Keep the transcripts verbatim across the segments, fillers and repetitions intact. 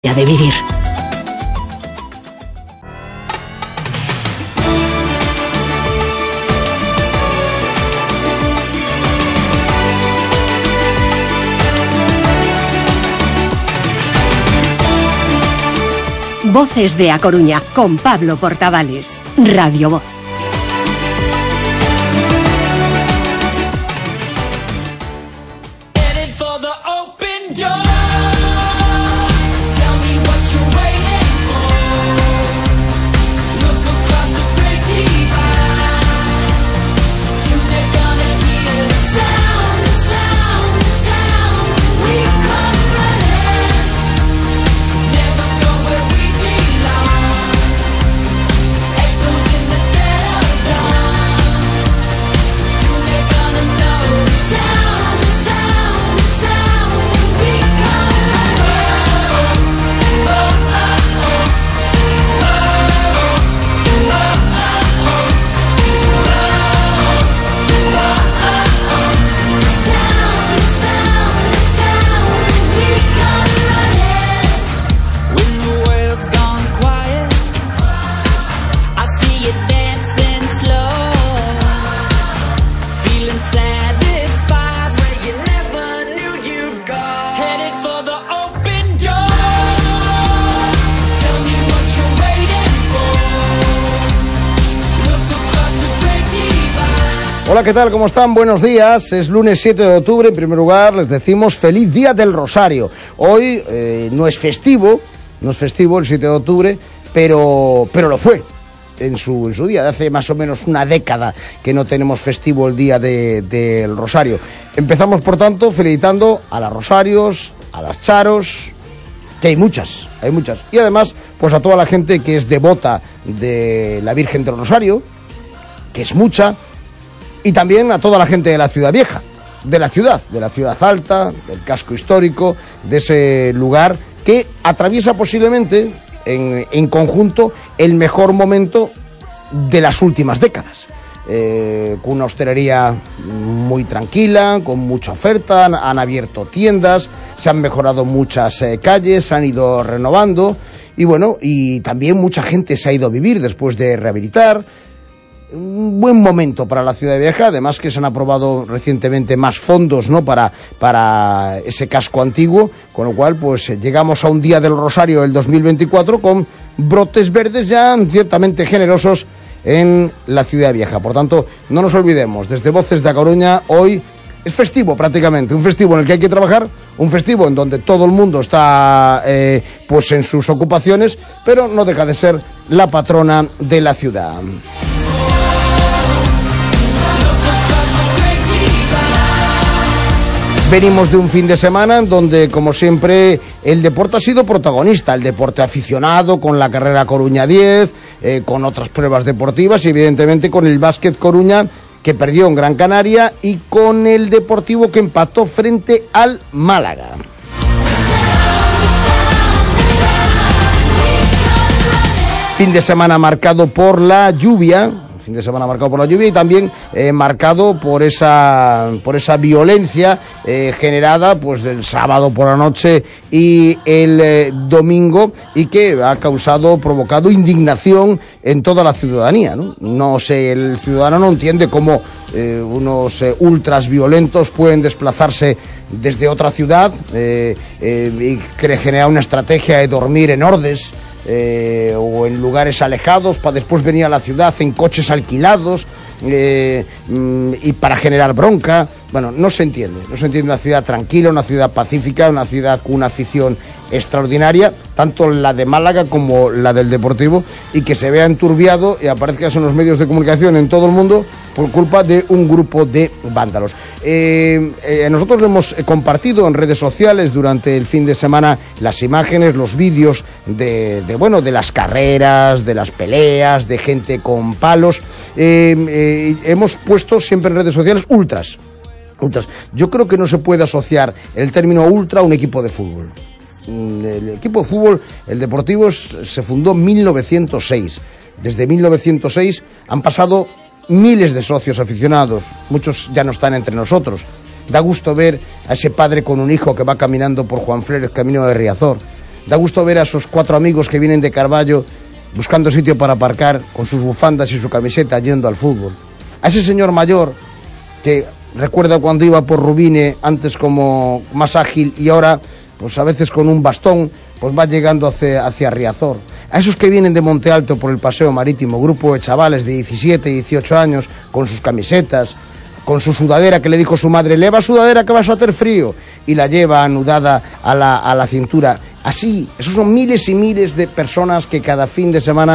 de vivir. Voces de A Coruña, con Pablo Portavales. Radio Voz. Hola, ¿qué tal? ¿Cómo están? Buenos días. Es lunes siete de octubre. En primer lugar, les decimos feliz Día del Rosario. Hoy eh, no es festivo, no es festivo el siete de octubre, pero, pero lo fue en su, en su día. De hace más o menos una década que no tenemos festivo el Día de, del Rosario. Empezamos, por tanto, felicitando a las Rosarios, a las Charos, que hay muchas, hay muchas. Y además, pues a toda la gente que es devota de la Virgen del Rosario, que es mucha. Y también a toda la gente de la Ciudad Vieja, de la ciudad, de la ciudad alta, del casco histórico, de ese lugar que atraviesa posiblemente en, en conjunto el mejor momento de las últimas décadas. Eh, con una hostelería muy tranquila, con mucha oferta, han, han abierto tiendas, se han mejorado muchas eh, calles, se han ido renovando y bueno, y también mucha gente se ha ido a vivir después de rehabilitar. Un buen momento para la Ciudad Vieja, además que se han aprobado recientemente más fondos, ¿no?, para, para ese casco antiguo, con lo cual pues llegamos a un Día del Rosario del dos mil veinticuatro con brotes verdes ya ciertamente generosos en la Ciudad Vieja. Por tanto, no nos olvidemos, desde Voces de A Coruña, hoy es festivo prácticamente, un festivo en el que hay que trabajar, un festivo en donde todo el mundo está eh, pues en sus ocupaciones, pero no deja de ser la patrona de la ciudad. Venimos de un fin de semana en donde, como siempre, el deporte ha sido protagonista, el deporte aficionado, con la carrera Coruña diez, eh, con otras pruebas deportivas y evidentemente con el básquet Coruña, que perdió en Gran Canaria, y con el Deportivo, que empató frente al Málaga. Fin de semana marcado por la lluvia. Fin de semana marcado por la lluvia y también eh, marcado por esa por esa violencia eh, generada pues del sábado por la noche y el eh, domingo, y que ha causado, provocado indignación en toda la ciudadanía, ¿no? No sé, el ciudadano no entiende cómo eh, unos eh, ultras violentos pueden desplazarse desde otra ciudad eh, eh, y que genera una estrategia de dormir en ordes, Eh, o en lugares alejados, para después venir a la ciudad en coches alquilados eh, y para generar bronca. Bueno, no se entiende, no se entiende una ciudad tranquila, una ciudad pacífica, una ciudad con una afición extraordinaria, tanto la de Málaga como la del Deportivo, y que se vea enturbiado y aparezca en los medios de comunicación en todo el mundo por culpa de un grupo de vándalos. Eh, eh, nosotros lo hemos compartido en redes sociales durante el fin de semana, las imágenes, los vídeos de, de bueno, de las carreras, de las peleas, de gente con palos. Eh, eh, hemos puesto siempre en redes sociales ultras. Ultras. Yo creo que no se puede asociar el término ultra a un equipo de fútbol. El equipo de fútbol, el Deportivo, es, se fundó en mil novecientos seis. Desde mil novecientos seis han pasado miles de socios aficionados, muchos ya no están entre nosotros. Da gusto ver a ese padre con un hijo que va caminando por Juan Flérez, camino de Riazor. Da gusto ver a esos cuatro amigos que vienen de Carballo buscando sitio para aparcar con sus bufandas y su camiseta yendo al fútbol. A ese señor mayor que recuerda cuando iba por Rubine antes como más ágil y ahora pues a veces con un bastón pues va llegando hacia, hacia Riazor. A esos que vienen de Monte Alto por el paseo marítimo, grupo de chavales de diecisiete, dieciocho años con sus camisetas, con su sudadera que le dijo su madre, leva sudadera que vas a hacer frío, y la lleva anudada a la, a la cintura. Así, esos son miles y miles de personas que cada fin de semana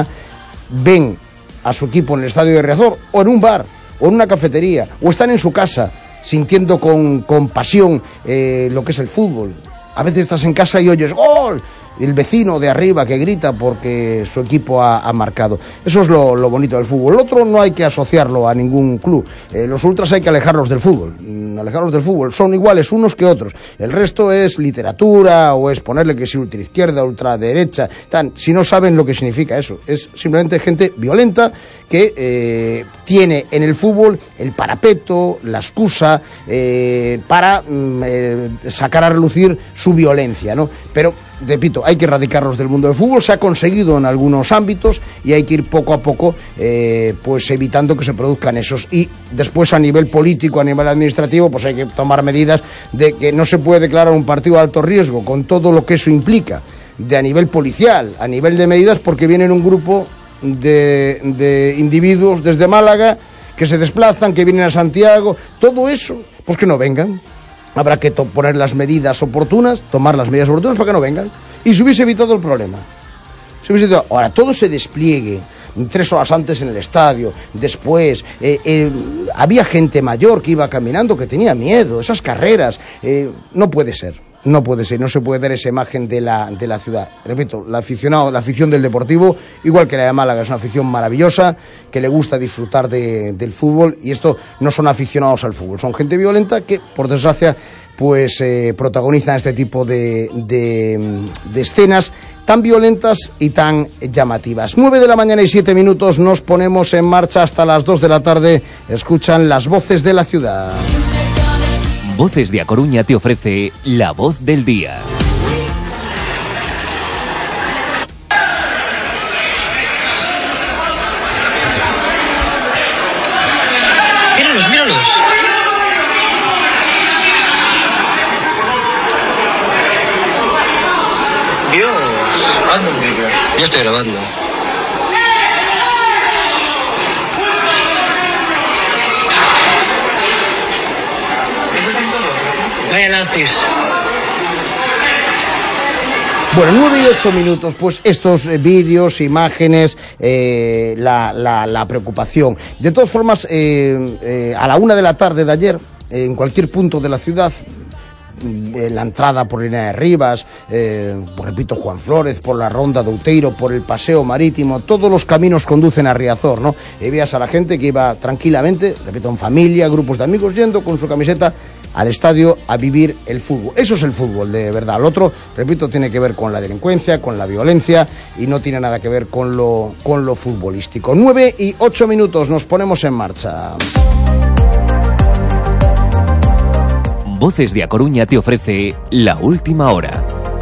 ven a su equipo en el estadio de Riazor, o en un bar, o en una cafetería, o están en su casa, sintiendo con, con pasión eh, lo que es el fútbol. A veces estás en casa y oyes ¡gol! El vecino de arriba que grita porque su equipo ha, ha marcado. Eso es lo, lo bonito del fútbol. El otro no hay que asociarlo a ningún club. Eh, los ultras hay que alejarlos del fútbol. Mm, alejarlos del fútbol. Son iguales unos que otros. El resto es literatura o es ponerle que si ultraizquierda, ultraderecha. Tan, si no saben lo que significa eso. Es simplemente gente violenta que eh, tiene en el fútbol el parapeto, la excusa eh, para mm, eh, sacar a relucir su violencia, ¿no? Pero repito, hay que erradicarlos del mundo del fútbol. Se ha conseguido en algunos ámbitos y hay que ir poco a poco eh, pues evitando que se produzcan esos. Y después a nivel político, a nivel administrativo, pues hay que tomar medidas de que no se puede declarar un partido de alto riesgo con todo lo que eso implica, de a nivel policial, a nivel de medidas, porque vienen un grupo de, de individuos desde Málaga que se desplazan, que vienen a Santiago, todo eso, pues que no vengan. Habrá que poner las medidas oportunas, tomar las medidas oportunas para que no vengan. Y se hubiese evitado el problema. Se hubiese evitado. Ahora, todo se despliegue tres horas antes en el estadio, después, eh, eh, había gente mayor que iba caminando, que tenía miedo, esas carreras, eh, no puede ser. No puede ser, no se puede dar esa imagen de la, de la ciudad. Repito, la, aficionado, la afición del Deportivo, igual que la de Málaga, es una afición maravillosa, que le gusta disfrutar de, del fútbol, y esto no son aficionados al fútbol, son gente violenta que, por desgracia, pues eh, protagonizan este tipo de, de, de escenas tan violentas y tan llamativas. nueve de la mañana y siete minutos, nos ponemos en marcha hasta las dos de la tarde. Escuchan las voces de la ciudad. Voces de A Coruña te ofrece la voz del día. Míralos, míralos. Dios, hazme un vídeo. Ya estoy grabando. Vaya nazis. Bueno, nueve y ocho minutos, pues estos eh, vídeos, imágenes, eh, la, la, la preocupación. De todas formas, eh, eh, a la una de la tarde de ayer, eh, en cualquier punto de la ciudad, en la entrada por Línea de Rivas, eh, pues, repito, Juan Flórez, por la Ronda de Outeiro, por el Paseo Marítimo, todos los caminos conducen a Riazor, ¿no? Y veías a la gente que iba tranquilamente, repito, en familia, grupos de amigos, yendo con su camiseta al estadio a vivir el fútbol. Eso es el fútbol, de verdad. Lo otro, repito, tiene que ver con la delincuencia, con la violencia, y no tiene nada que ver con lo, con lo futbolístico. Nueve y ocho minutos, nos ponemos en marcha. Voces de A Coruña te ofrece la última hora.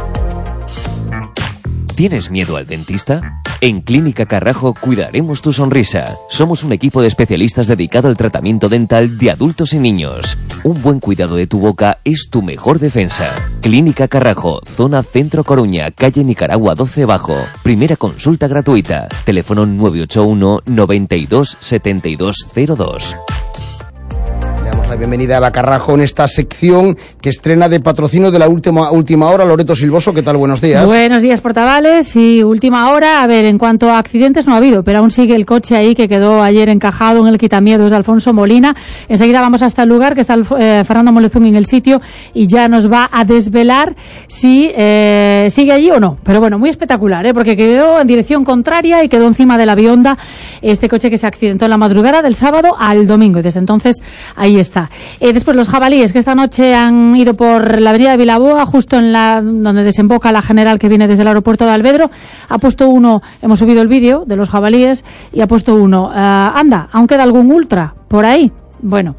¿Tienes miedo al dentista? En Clínica Carrajo cuidaremos tu sonrisa. Somos un equipo de especialistas dedicado al tratamiento dental de adultos y niños. Un buen cuidado de tu boca es tu mejor defensa. Clínica Carrajo, zona Centro Coruña, calle Nicaragua doce Bajo. Primera consulta gratuita. Teléfono nueve ocho uno, noventa y dos, setenta y dos cero dos. La bienvenida a Eva Carrajo en esta sección que estrena de patrocinio de la última última hora. Loreto Silvoso, ¿qué tal? Buenos días. Buenos días, portavales. Y última hora, a ver, en cuanto a accidentes no ha habido, pero aún sigue el coche ahí que quedó ayer encajado en el quitamiedos de Alfonso Molina. Enseguida vamos hasta el lugar, que está el, eh, Fernando Molezún en el sitio, y ya nos va a desvelar si eh, sigue allí o no. Pero bueno, muy espectacular, ¿eh? Porque quedó en dirección contraria y quedó encima de la Bionda este coche que se accidentó en la madrugada del sábado al domingo, y desde entonces ahí está. Eh, después los jabalíes que esta noche han ido por la avenida de Vilaboa, justo en la donde desemboca la general que viene desde el aeropuerto de Alvedro. Ha puesto uno, hemos subido el vídeo de los jabalíes, y ha puesto uno, uh, anda, aún queda algún ultra por ahí. Bueno,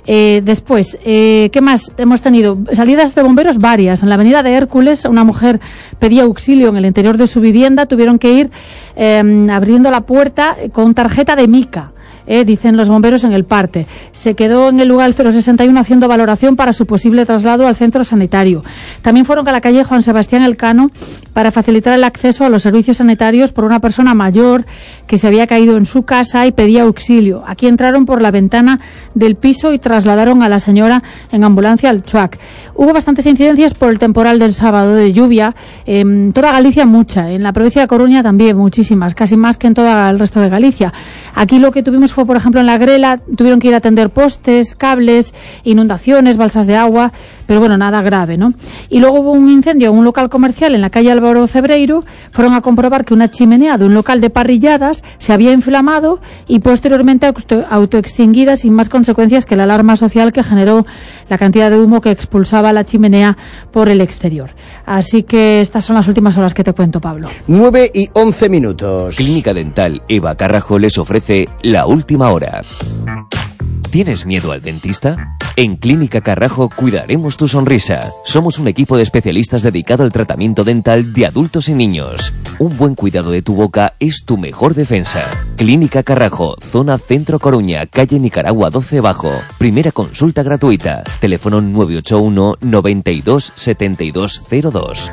Eh, después, eh, ¿qué más hemos tenido? Salidas de bomberos varias. En la avenida de Hércules, una mujer pedía auxilio en el interior de su vivienda, tuvieron que ir eh, abriendo la puerta con tarjeta de mica. Eh, dicen los bomberos en el parte. Se quedó en el lugar cero sesenta y uno haciendo valoración para su posible traslado al centro sanitario. También fueron a la calle Juan Sebastián Elcano para facilitar el acceso a los servicios sanitarios por una persona mayor que se había caído en su casa y pedía auxilio. Aquí entraron por la ventana del piso y trasladaron a la señora en ambulancia al Chuac. Hubo bastantes incidencias por el temporal del sábado de lluvia. En toda Galicia mucha. En la provincia de Coruña también muchísimas. Casi más que en todo el resto de Galicia. Aquí lo que tuvimos fue, por ejemplo, en La Grela, tuvieron que ir a atender postes, cables, inundaciones, balsas de agua, pero bueno, nada grave, ¿no? Y luego hubo un incendio en un local comercial en la calle Álvaro Cebreiro. Fueron a comprobar que una chimenea de un local de parrilladas se había inflamado y posteriormente auto autoextinguida sin más consecuencias que la alarma social que generó la cantidad de humo que expulsaba la chimenea por el exterior. Así que estas son las últimas horas que te cuento, Pablo. nueve y once minutos. Clínica Dental Eva Carrajo les ofrece la última hora. ¿Tienes miedo al dentista? En Clínica Carrajo cuidaremos tu sonrisa. Somos un equipo de especialistas dedicado al tratamiento dental de adultos y niños. Un buen cuidado de tu boca es tu mejor defensa. Clínica Carrajo, zona Centro Coruña, calle Nicaragua doce Bajo. Primera consulta gratuita. Teléfono nueve ocho uno, noventa y dos, setenta y dos cero dos.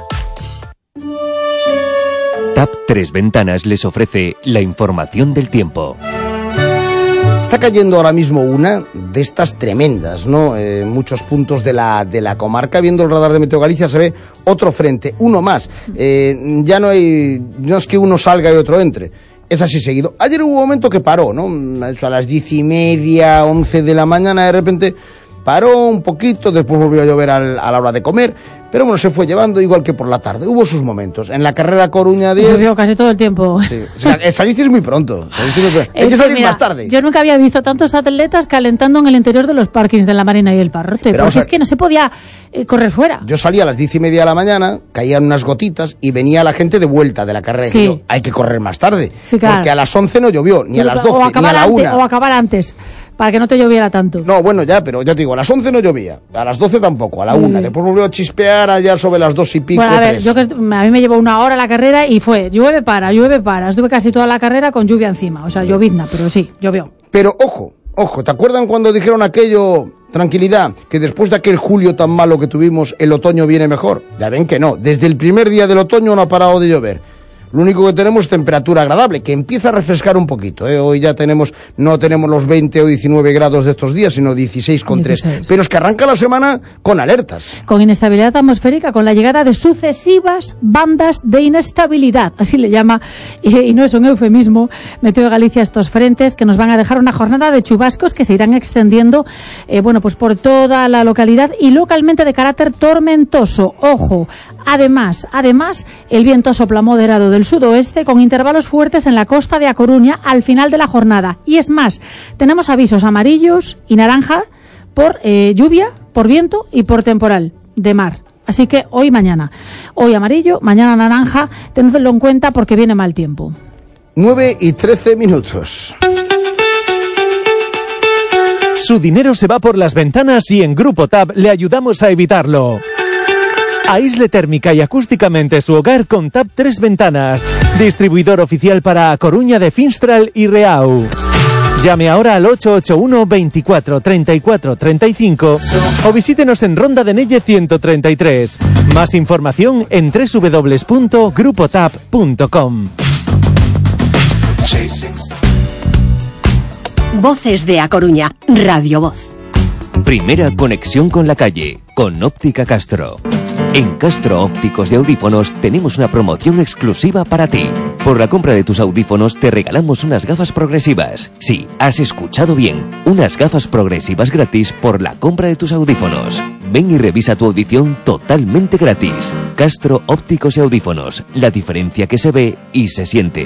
TAP Tres Ventanas les ofrece la información del tiempo. Está cayendo ahora mismo una de estas tremendas, ¿no? En eh, muchos puntos de la, de la comarca. Viendo el radar de Meteo Galicia se ve otro frente, uno más. Eh, ya no hay, no es que uno salga y otro entre. Es así seguido. Ayer hubo un momento que paró, ¿no? Eso a las diez y media, once de la mañana, de repente paró un poquito, después volvió a llover al, a la hora de comer, pero bueno, se fue llevando igual que por la tarde. Hubo sus momentos. En la carrera Coruña diez... Llovió casi todo el tiempo. Sí. O sea, salisteis muy pronto. Salisteis muy pronto. Hay que salir más tarde. Yo nunca había visto tantos atletas calentando en el interior de los parkings de la Marina y el Parrote, pero, porque o sea, es que no se podía eh, correr fuera. Yo salía a las diez y media de la mañana, caían unas gotitas y venía la gente de vuelta de la carrera. Sí. Y yo, hay que correr más tarde. Sí, claro. Porque a las once no llovió, ni a las doce, ni a la antes, una. O acabar antes, para que no te lloviera tanto. No, bueno, ya, pero ya te digo, a las once no llovía, a las doce tampoco, a la una. Mm. Después volvió a chispear allá sobre las dos y pico, bueno, a ver, tres. Yo que, a mí me llevó una hora la carrera y fue llueve para, llueve para. Estuve casi toda la carrera con lluvia encima, o sea, llovizna, pero sí, llovió. Pero ojo, ojo, ¿te acuerdan cuando dijeron aquello, tranquilidad, que después de aquel julio tan malo que tuvimos, el otoño viene mejor? Ya ven que no, desde el primer día del otoño no ha parado de llover. Lo único que tenemos es temperatura agradable, que empieza a refrescar un poquito, ¿eh? Hoy ya tenemos, no tenemos los veinte o diecinueve grados de estos días, sino dieciséis coma tres. Pero es que arranca la semana con alertas. Con inestabilidad atmosférica, con la llegada de sucesivas bandas de inestabilidad, así le llama, y, y no es un eufemismo, Meteo Galicia, estos frentes que nos van a dejar una jornada de chubascos que se irán extendiendo, eh, bueno, pues por toda la localidad y localmente de carácter tormentoso. Ojo, además, además, el viento sopla moderado del sudoeste con intervalos fuertes en la costa de A Coruña al final de la jornada. Y es más, tenemos avisos amarillos y naranja por eh, lluvia, por viento y por temporal de mar. Así que hoy y mañana. Hoy amarillo, mañana naranja, tenedlo en cuenta porque viene mal tiempo. nueve y trece minutos. Su dinero se va por las ventanas y en Grupo TAP le ayudamos a evitarlo. Aísle térmica y acústicamente su hogar con TAP Tres Ventanas, distribuidor oficial para A Coruña de Finstral y Reau. Llame ahora al ocho ocho uno, veinticuatro, treinta y cuatro, treinta y cinco o visítenos en Ronda de Nelle ciento treinta y tres. Más información en doble u doble u doble u punto grupo tap punto com. Voces de A Coruña, Radio Voz. Primera conexión con la calle, con Óptica Castro. En Castro Ópticos de Audífonos tenemos una promoción exclusiva para ti. Por la compra de tus audífonos te regalamos unas gafas progresivas. Sí, has escuchado bien, unas gafas progresivas gratis por la compra de tus audífonos. Ven y revisa tu audición totalmente gratis. Castro Ópticos y Audífonos, la diferencia que se ve y se siente.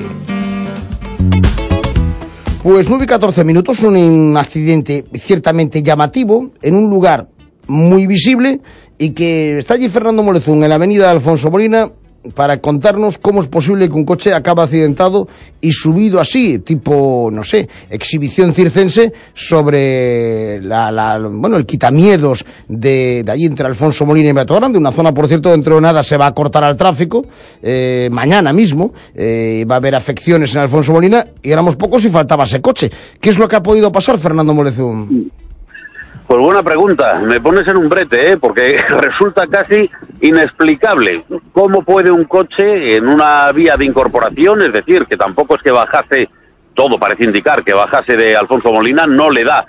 Pues nueve y catorce minutos, un accidente ciertamente llamativo en un lugar muy visible y que está allí Fernando Molezún en la avenida Alfonso Molina para contarnos cómo es posible que un coche acabe accidentado y subido así, tipo, no sé, exhibición circense sobre la, la, bueno, el quitamiedos de, de allí entre Alfonso Molina y Mato Grande, una zona, por cierto, dentro de nada se va a cortar al tráfico, eh, mañana mismo, eh, va a haber afecciones en Alfonso Molina y éramos pocos y faltaba ese coche. ¿Qué es lo que ha podido pasar, Fernando Molezún? Pues buena pregunta, me pones en un brete, ¿eh? Porque resulta casi inexplicable cómo puede un coche en una vía de incorporación, es decir, que tampoco es que bajase, todo parece indicar que bajase de Alfonso Molina, no le da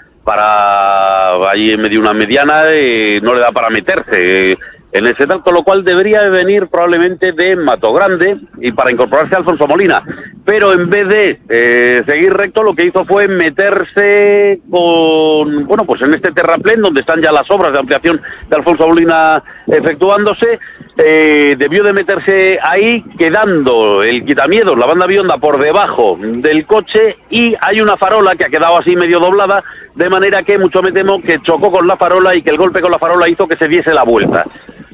para, ahí en medio de una mediana, eh, no le da para meterse eh, en ese tal, con lo cual debería venir probablemente de Mato Grande y para incorporarse a Alfonso Molina, pero en vez de eh, seguir recto lo que hizo fue meterse con, bueno, pues en este terraplén donde están ya las obras de ampliación de Alfonso Molina efectuándose, eh, debió de meterse ahí quedando el quitamiedos, la banda bionda por debajo del coche y hay una farola que ha quedado así medio doblada, de manera que mucho me temo que chocó con la farola y que el golpe con la farola hizo que se diese la vuelta.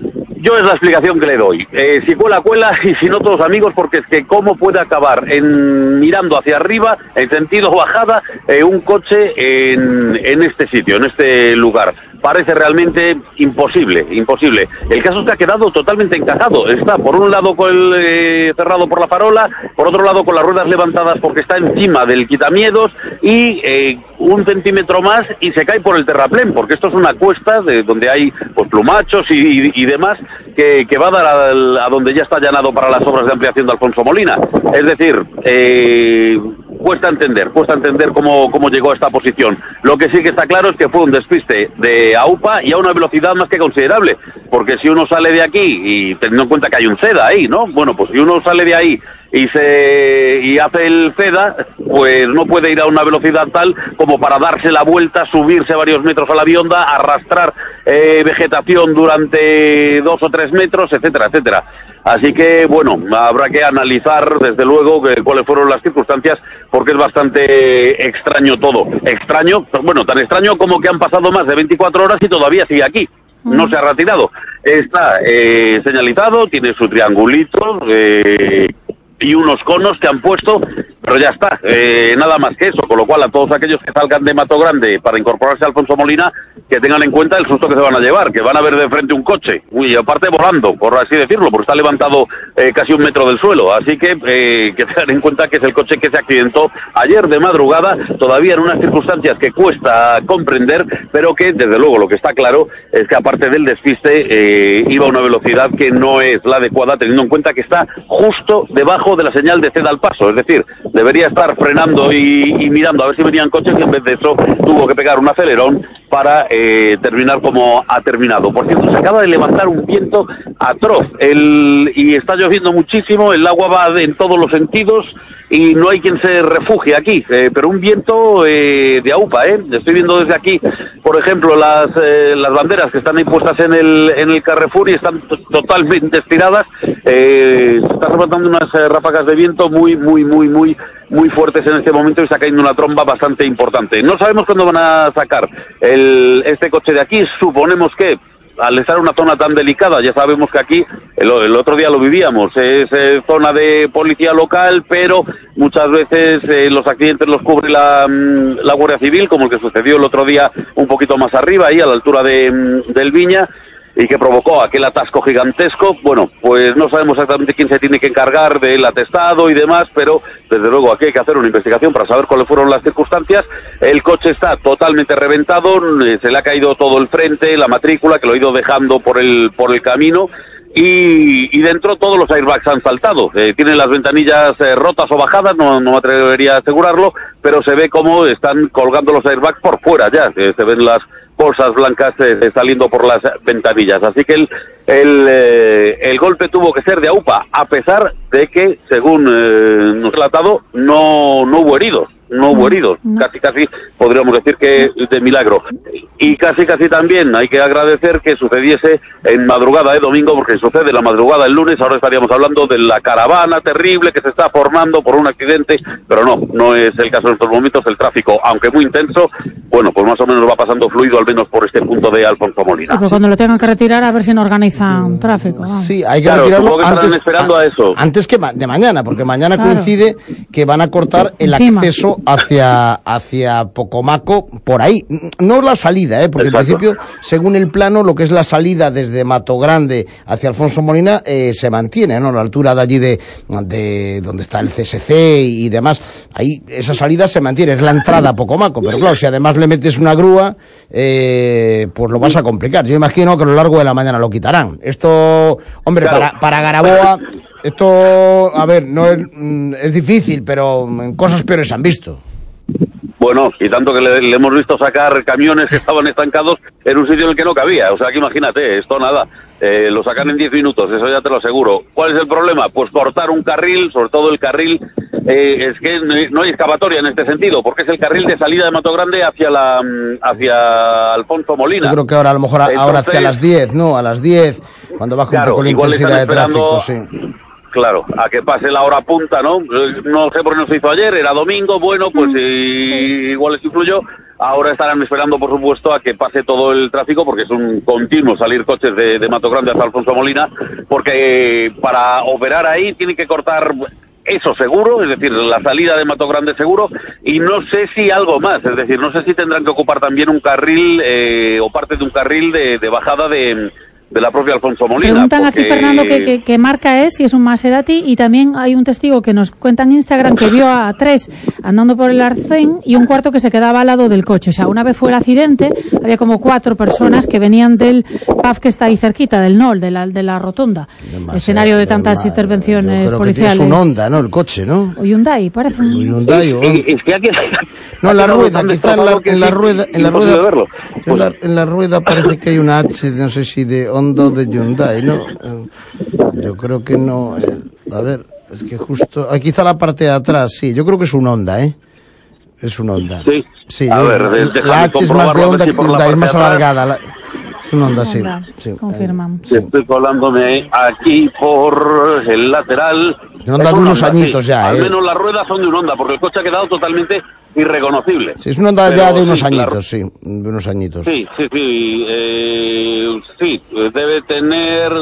Yo es la explicación que le doy. Eh, si cuela, cuela, y si no, todos amigos, porque es que cómo puede acabar en mirando hacia arriba, en sentido bajada, eh, un coche en, en este sitio, en este lugar. Parece realmente imposible, imposible. El caso es que ha quedado totalmente encajado. Está por un lado con el, eh, cerrado por la farola, por otro lado con las ruedas levantadas porque está encima del quitamiedos y eh, un centímetro más y se cae por el terraplén, porque esto es una cuesta de donde hay pues plumachos y, y, y demás que, que va a dar a, a donde ya está allanado para las obras de ampliación de Alfonso Molina. Es decir, eh, cuesta entender, cuesta entender cómo, cómo llegó a esta posición. Lo que sí que está claro es que fue un despiste de AUPA y a una velocidad más que considerable, porque si uno sale de aquí y teniendo en cuenta que hay un CEDA ahí, ¿no? Bueno, pues si uno sale de ahí y se y hace el CEDA, pues no puede ir a una velocidad tal como para darse la vuelta, subirse varios metros a la bionda, arrastrar eh, vegetación durante dos o tres metros, etcétera, etcétera. Así que, bueno, habrá que analizar, desde luego, que, cuáles fueron las circunstancias, porque es bastante extraño todo. Extraño, bueno, tan extraño como que han pasado más de veinticuatro horas y todavía sigue aquí. No se ha retirado. Está eh, señalizado, tiene su triangulito, eh, y unos conos que han puesto, pero ya está, eh, nada más que eso, con lo cual a todos aquellos que salgan de Mato Grande para incorporarse a Alfonso Molina, que tengan en cuenta el susto que se van a llevar, que van a ver de frente un coche, y aparte volando, por así decirlo, porque está levantado eh, casi un metro del suelo, así que eh, que tengan en cuenta que es el coche que se accidentó ayer de madrugada, todavía en unas circunstancias que cuesta comprender, pero que desde luego lo que está claro es que aparte del despiste, eh, iba a una velocidad que no es la adecuada, teniendo en cuenta que está justo debajo de la señal de ceda al paso, es decir, debería estar frenando y, y mirando a ver si venían coches y en vez de eso tuvo que pegar un acelerón para eh, terminar como ha terminado. Por cierto, se acaba de levantar un viento atroz el, y está lloviendo muchísimo, el agua va de, en todos los sentidos y no hay quien se refugie aquí, eh, pero un viento eh, de AUPA, ¿eh? Estoy viendo desde aquí, por ejemplo, las eh, las banderas que están ahí puestas en el en el Carrefour y están t- totalmente estiradas, eh, se están levantando unas eh, ráfagas de viento muy, muy, muy, muy muy fuertes en este momento y está cayendo una tromba bastante importante. No sabemos cuándo van a sacar el este coche de aquí, suponemos que al estar en una zona tan delicada, ya sabemos que aquí, el, el otro día lo vivíamos, es eh, zona de policía local, pero muchas veces eh, los accidentes los cubre la, la Guardia Civil, como el que sucedió el otro día un poquito más arriba, ahí a la altura de, del Viña, y que provocó aquel atasco gigantesco. Bueno, pues no sabemos exactamente quién se tiene que encargar del atestado y demás, pero desde luego aquí hay que hacer una investigación para saber cuáles fueron las circunstancias. El coche está totalmente reventado, se le ha caído todo el frente, la matrícula, que lo ha ido dejando por el por el camino, y, y dentro todos los airbags han saltado. Eh, tienen las ventanillas eh, rotas o bajadas, no, no me atrevería a asegurarlo, pero se ve cómo están colgando los airbags por fuera ya, eh, se ven las bolsas blancas eh, saliendo por las ventanillas. Así que el, el, eh, el golpe tuvo que ser de AUPA, a pesar de que, según eh, nos ha relatado, no, no hubo heridos. no hubo heridos, no. casi casi podríamos decir que de milagro. Y casi casi también hay que agradecer que sucediese en madrugada de domingo, porque sucede la madrugada del lunes, ahora estaríamos hablando de la caravana terrible que se está formando por un accidente, pero no, no es el caso en estos momentos. El tráfico, aunque muy intenso, bueno, pues más o menos va pasando fluido, al menos por este punto de Alfonso Molina. Sí, pero cuando lo tengan que retirar, a ver si no organizan tráfico. Vamos. Sí, hay que claro, retirarlo que antes, esperando a eso. antes que ma de mañana, porque mañana claro. coincide que van a cortar el Encima. acceso hacia, hacia Pocomaco por ahí. No la salida, ¿eh? Porque Exacto. en principio, según el plano, lo que es la salida desde Mato Grande hacia Alfonso Molina eh, se mantiene, ¿no? A la altura de allí de, de donde está el C S C y demás. Ahí esa salida se mantiene, es la entrada a Pocomaco. Pero claro, si además le metes una grúa, eh, pues lo vas a complicar. Yo imagino que a lo largo de la mañana lo quitarán. Esto, hombre, claro. para, para Garaboa, esto, a ver, no es, es difícil, pero cosas peores se han visto. Bueno, y tanto que le, le hemos visto sacar camiones que estaban estancados en un sitio en el que no cabía. O sea, que imagínate, esto nada. Eh, lo sacan en diez minutos, eso ya te lo aseguro. ¿Cuál es el problema? Pues cortar un carril, sobre todo el carril, eh, es que no hay excavatoria en este sentido, porque es el carril de salida de Mato Grande hacia la hacia Alfonso Molina. Yo creo que ahora, a lo mejor, Entonces, ahora hacia las diez, ¿no? A las diez, cuando baja claro, un poco la igual intensidad de están tráfico, esperando, sí. Claro, a que pase la hora punta, ¿no? No sé por qué no se hizo ayer, era domingo, bueno, pues mm, y, sí. igual les influyó. Ahora estarán esperando, por supuesto, a que pase todo el tráfico, porque es un continuo salir coches de, de Mato Grande hasta Alfonso Molina, porque eh, para operar ahí tienen que cortar eso seguro, es decir, la salida de Mato Grande seguro, y no sé si algo más, es decir, no sé si tendrán que ocupar también un carril eh, o parte de un carril de, de bajada de... de la propia Alfonso Molina. Preguntan porque... aquí, Fernando, qué que, que marca es, si es un Maserati, y también hay un testigo que nos cuenta en Instagram que vio a tres andando por el arcén y un cuarto que se quedaba al lado del coche. O sea, una vez fue el accidente, había como cuatro personas que venían del P A F que está ahí cerquita, del N O L, de la, de la rotonda, Demasiado, escenario de tantas demasiado. intervenciones Yo creo policiales. Que es un Honda, ¿no? El coche, ¿no? O Hyundai, parece un... Un Hyundai, o... Es, es que aquí... No, en la rueda, quizá en la, en la rueda, en la rueda, verlo. en la, en la rueda parece que hay una H, no sé si de Honda o de Hyundai, ¿no? Yo creo que no, a ver, es que justo, ah, quizá la parte de atrás, sí, yo creo que es un Honda, ¿eh? Es un Honda. Sí, sí a yo, ver, la, la H es más de Honda que Hyundai, es más alargada. La, es un Honda, sí. Honda, sí confirmamos. sí. Estoy colándome aquí por el lateral. Un Honda de unos Honda, añitos sí. ya, Al ¿eh? menos las ruedas son de un Honda, porque el coche ha quedado totalmente irreconocible. Sí, es un Honda Pero ya de unos sí, añitos, claro. sí, de unos añitos. Sí, sí, sí. Eh, sí, debe tener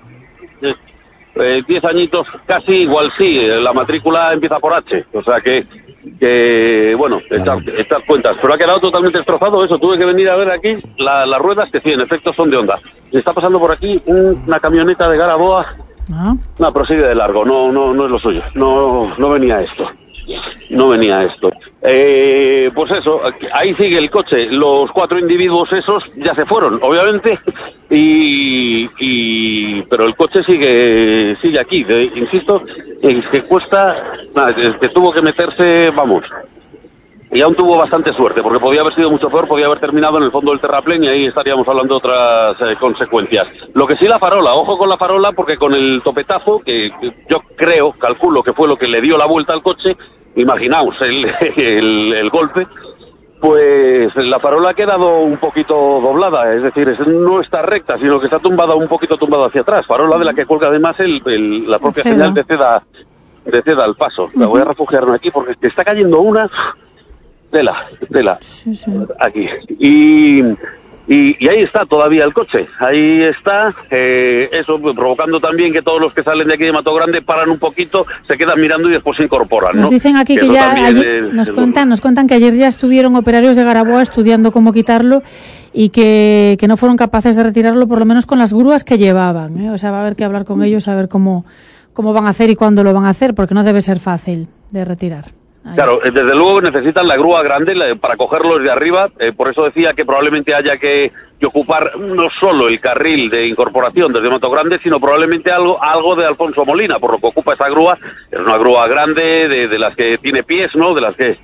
eh, diez añitos casi, igual sí. La matrícula empieza por H, o sea que, que bueno, Claro. estas, estas cuentas. Pero ha quedado totalmente destrozado eso. Tuve que venir a ver aquí la, las ruedas que sí, en efecto son de Honda. Y está pasando por aquí un, una camioneta de Garaboa. Ah. No, prosigue de largo, no, no, no es lo suyo. No, no venía esto. No venía esto. Eh, pues eso, ahí sigue el coche. Los cuatro individuos esos ya se fueron, obviamente, y, y pero el coche sigue sigue aquí. De, insisto, es que cuesta, nada, es que tuvo que meterse, vamos. Y aún tuvo bastante suerte, porque podía haber sido mucho peor, podía haber terminado en el fondo del terraplén y ahí estaríamos hablando de otras eh, consecuencias. Lo que sí, la farola, ojo con la farola, porque con el topetazo, que, que yo creo, calculo que fue lo que le dio la vuelta al coche, imaginaos el, el, el golpe, pues la farola ha quedado un poquito doblada, es decir, es, no está recta, sino que está tumbada, un poquito tumbada hacia atrás, farola de la que cuelga además el, el, la propia Ceda. señal de ceda, de ceda al paso. La voy a refugiarme aquí porque está cayendo una... Tela, tela, Sí, sí. aquí. Y, y, y ahí está todavía el coche, ahí está, eh, eso provocando también que todos los que salen de aquí de Mato Grande paran un poquito, se quedan mirando y después se incorporan, ¿no? Nos dicen aquí que, eso ya también ayer, es- nos es cuentan, bueno. nos cuentan que ayer ya estuvieron operarios de Garaboa estudiando cómo quitarlo y que, que no fueron capaces de retirarlo, por lo menos con las grúas que llevaban, ¿eh? O sea, va a haber que hablar con ellos a ver cómo, cómo van a hacer y cuándo lo van a hacer, porque no debe ser fácil de retirar. Ahí. Claro, eh, desde luego necesitan la grúa grande la- para cogerlos de arriba, eh, por eso decía que probablemente haya que, que ocupar no solo el carril de incorporación desde Mato Grande, sino probablemente algo algo de Alfonso Molina, por lo que ocupa esa grúa. Es una grúa grande, de, de las que tiene pies, ¿no? De las que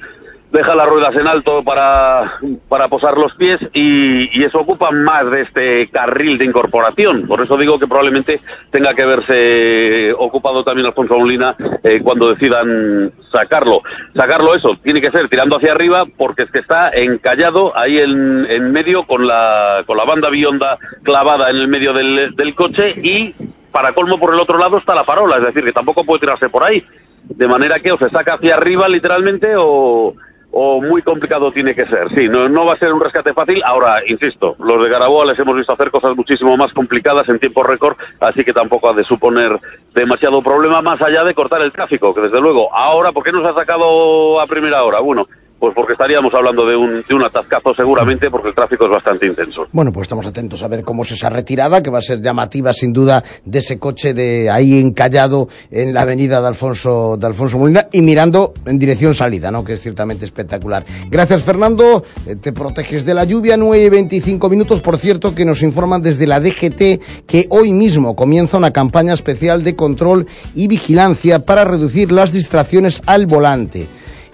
deja las ruedas en alto para, para posar los pies y, y eso ocupa más de este carril de incorporación. Por eso digo que probablemente tenga que verse ocupado también Alfonso Molina eh, cuando decidan sacarlo. Sacarlo eso, tiene que ser tirando hacia arriba porque es que está encallado ahí en, en medio con la, con la banda bionda clavada en el medio del, del coche y para colmo por el otro lado está la farola, es decir, que tampoco puede tirarse por ahí. De manera que o se saca hacia arriba literalmente o... o muy complicado tiene que ser. Sí, no, no va a ser un rescate fácil. Ahora, insisto, los de Garaboa les hemos visto hacer cosas muchísimo más complicadas en tiempo récord, así que tampoco ha de suponer demasiado problema más allá de cortar el tráfico, que desde luego, ahora, ¿por qué nos ha sacado a primera hora? Bueno, pues porque estaríamos hablando de un, de un atascazo seguramente, porque el tráfico es bastante intenso. Bueno, pues estamos atentos a ver cómo es esa retirada, que va a ser llamativa sin duda, de ese coche de ahí encallado en la avenida de Alfonso, de Alfonso Molina, y mirando en dirección salida, ¿no?, que es ciertamente espectacular. Gracias, Fernando, eh, te proteges de la lluvia. Nueve y veinticinco minutos, por cierto, que nos informan desde la D G T que hoy mismo comienza una campaña especial de control y vigilancia para reducir las distracciones al volante.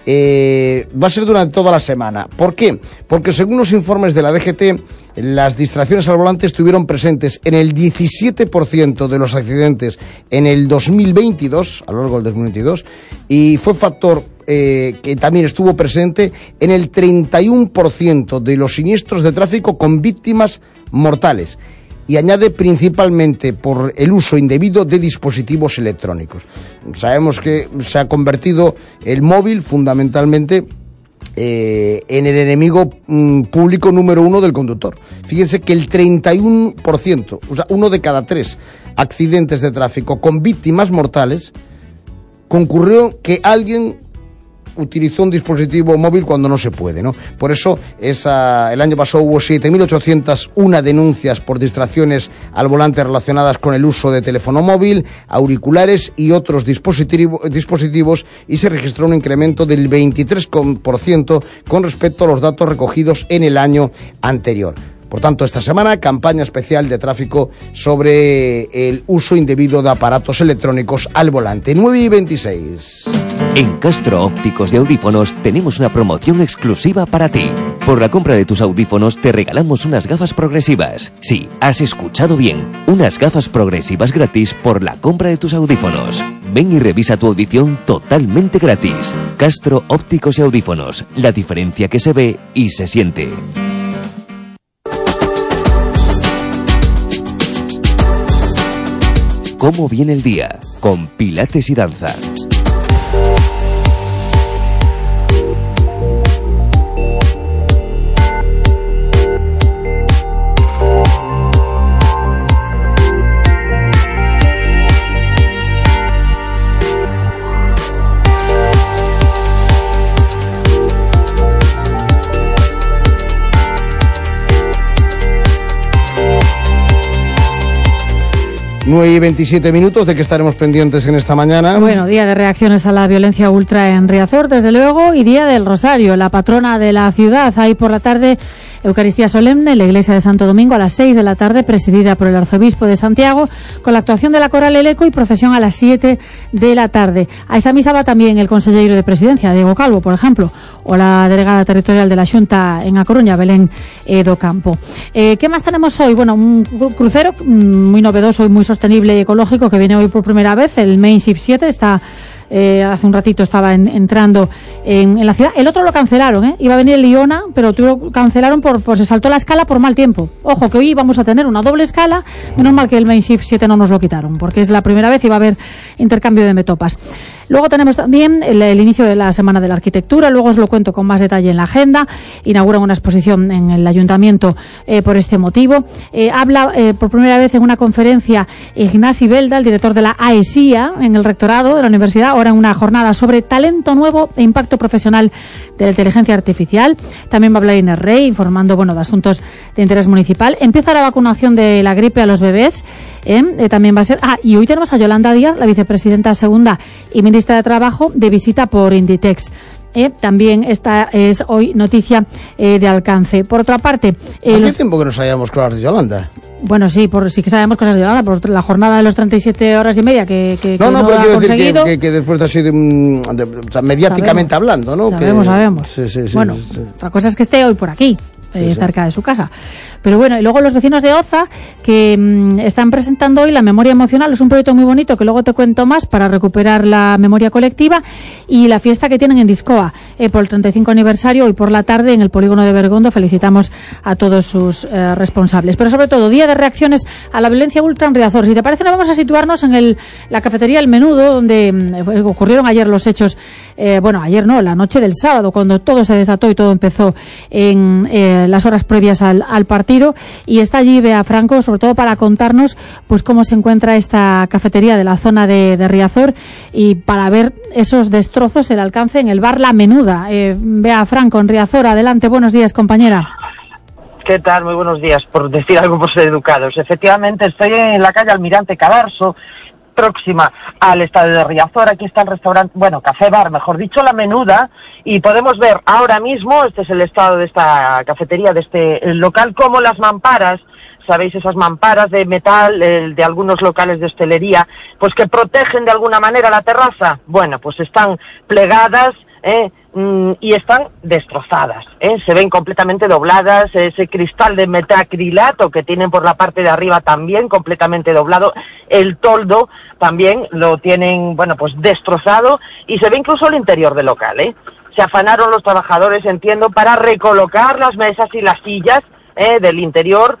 Eh, va a ser durante toda la semana. ¿Por qué? Porque según los informes de la D G T, las distracciones al volante estuvieron presentes en el diecisiete por ciento de los accidentes en el dos mil veintidós, a lo largo del dos mil veintidós, y fue factor eh, que también estuvo presente en el treinta y uno por ciento de los siniestros de tráfico con víctimas mortales. Y añade principalmente por el uso indebido de dispositivos electrónicos. Sabemos que se ha convertido el móvil fundamentalmente eh, en el enemigo mm, público número uno del conductor. Fíjense que el treinta y uno por ciento, o sea, uno de cada tres accidentes de tráfico con víctimas mortales, concurrió que alguien utilizó un dispositivo móvil cuando no se puede, ¿no? Por eso esa, el año pasado hubo siete mil ochocientas una denuncias por distracciones al volante relacionadas con el uso de teléfono móvil, auriculares y otros dispositivo, dispositivos, y se registró un incremento del veintitrés por ciento con respecto a los datos recogidos en el año anterior. Por tanto, esta semana, campaña especial de tráfico sobre el uso indebido de aparatos electrónicos al volante. nueve y veintiséis. En Castro Ópticos de Audífonos tenemos una promoción exclusiva para ti. Por la compra de tus audífonos te regalamos unas gafas progresivas. Sí, has escuchado bien. Unas gafas progresivas gratis por la compra de tus audífonos. Ven y revisa tu audición totalmente gratis. Castro Ópticos y Audífonos. La diferencia que se ve y se siente. ¿Cómo viene el día? Con Pilates y Danza. nueve y veintisiete minutos, ¿de qué estaremos pendientes en esta mañana? Bueno, día de reacciones a la violencia ultra en Riazor, desde luego, y día del Rosario, la patrona de la ciudad. Ahí por la tarde, Eucaristía solemne en la iglesia de Santo Domingo a las seis de la tarde, presidida por el arzobispo de Santiago, con la actuación de la coral El Eco y procesión a las siete de la tarde. A esa misa va también el consejero de Presidencia, Diego Calvo, por ejemplo, o la delegada territorial de la Xunta en A Coruña, Belén eh, do Campo. Eh, ¿Qué más tenemos hoy? Bueno, un crucero muy novedoso y muy sostenible y ecológico que viene hoy por primera vez, el Main Ship siete, está... Eh, hace un ratito estaba en, entrando en, en la ciudad. El otro lo cancelaron, ¿eh? Iba a venir el Liona, pero lo cancelaron por, por se saltó la escala por mal tiempo. Ojo, que hoy vamos a tener una doble escala. Menos mal que el Main Ship siete no nos lo quitaron, porque es la primera vez y va a haber intercambio de metopas. Luego tenemos también el, el inicio de la Semana de la Arquitectura. Luego os lo cuento con más detalle en la agenda. Inauguran una exposición en el Ayuntamiento eh, por este motivo. Eh, habla eh, por primera vez en una conferencia Ignasi Belda, el director de la AESIA, en el rectorado de la universidad, ahora en una jornada sobre talento nuevo e impacto profesional de la inteligencia artificial. También va a hablar Inés Rey, informando bueno de asuntos de interés municipal. Empieza la vacunación de la gripe a los bebés. Eh, eh, también va a ser... Ah, y hoy tenemos a Yolanda Díaz, la vicepresidenta segunda y ministra de Trabajo, de visita por Inditex. Eh, también esta es hoy noticia eh, de alcance. Por otra parte... Eh, ¿Hace los... tiempo que nos hayamos claro de Yolanda? Bueno, sí, por sí que sabemos cosas de Yolanda, por la jornada de los treinta y siete horas y media que, que, no, que no, no pero ha quiero decir conseguido. que, que, que después ha sido um, de, o sea, mediáticamente sabemos, hablando, ¿no? Sabemos, que, sabemos. Sí, sí, sí, bueno, sí. otra cosa es que esté hoy por aquí. Eh, Sí, sí. cerca de su casa. Pero bueno, y luego los vecinos de Oza que mmm, están presentando hoy la memoria emocional. Es un proyecto muy bonito que luego te cuento más para recuperar la memoria colectiva, y la fiesta que tienen en Discoa eh, por el treinta y cinco aniversario, hoy por la tarde en el polígono de Bergondo. Felicitamos a todos sus eh, responsables. Pero sobre todo, día de reacciones a la violencia ultra en Riazor. Si te parece, nos vamos a situarnos en el, la cafetería El Menudo, donde mmm, ocurrieron ayer los hechos, eh, bueno, ayer no, la noche del sábado, cuando todo se desató y todo empezó en eh, las horas previas al, al partido, y está allí Bea Franco, sobre todo para contarnos pues cómo se encuentra esta cafetería de la zona de, de Riazor, y para ver esos destrozos, el alcance en el bar La Menuda. Eh, Bea Franco, en Riazor, adelante, buenos días, compañera. ¿Qué tal? Muy buenos días, por decir algo por ser educados. Efectivamente, estoy en la calle Almirante Cadarso, próxima al estadio de Riazor. Aquí está el restaurante, bueno, café bar, mejor dicho, La Menuda, y podemos ver ahora mismo, este es el estado de esta cafetería, de este local, como las mamparas, sabéis, esas mamparas de metal eh, de algunos locales de hostelería, pues que protegen de alguna manera la terraza. Bueno, pues están plegadas, eh, y están destrozadas, ¿eh? Se ven completamente dobladas, ese cristal de metacrilato que tienen por la parte de arriba también completamente doblado, el toldo también lo tienen, bueno, pues destrozado, y se ve incluso el interior del local, ¿eh? Se afanaron los trabajadores, entiendo, para recolocar las mesas y las sillas, ¿eh? Del interior,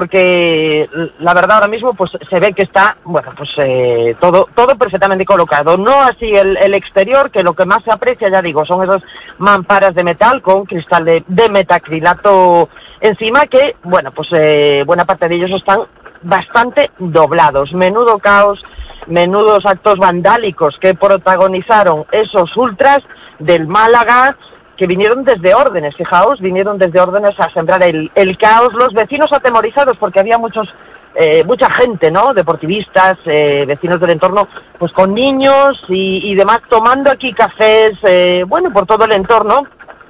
porque la verdad ahora mismo pues se ve que está, bueno, pues eh, todo todo perfectamente colocado. No así el, el exterior, que lo que más se aprecia, ya digo, son esas mamparas de metal con cristal de, de metacrilato encima, que, bueno, pues eh, buena parte de ellos están bastante doblados. Menudo caos, menudos actos vandálicos que protagonizaron esos ultras del Málaga, que vinieron desde órdenes, fijaos, vinieron desde órdenes a sembrar el, el caos, los vecinos atemorizados, porque había muchos, eh, mucha gente, ¿no?, deportivistas, eh, vecinos del entorno, pues con niños y, y demás, tomando aquí cafés, eh, bueno, por todo el entorno.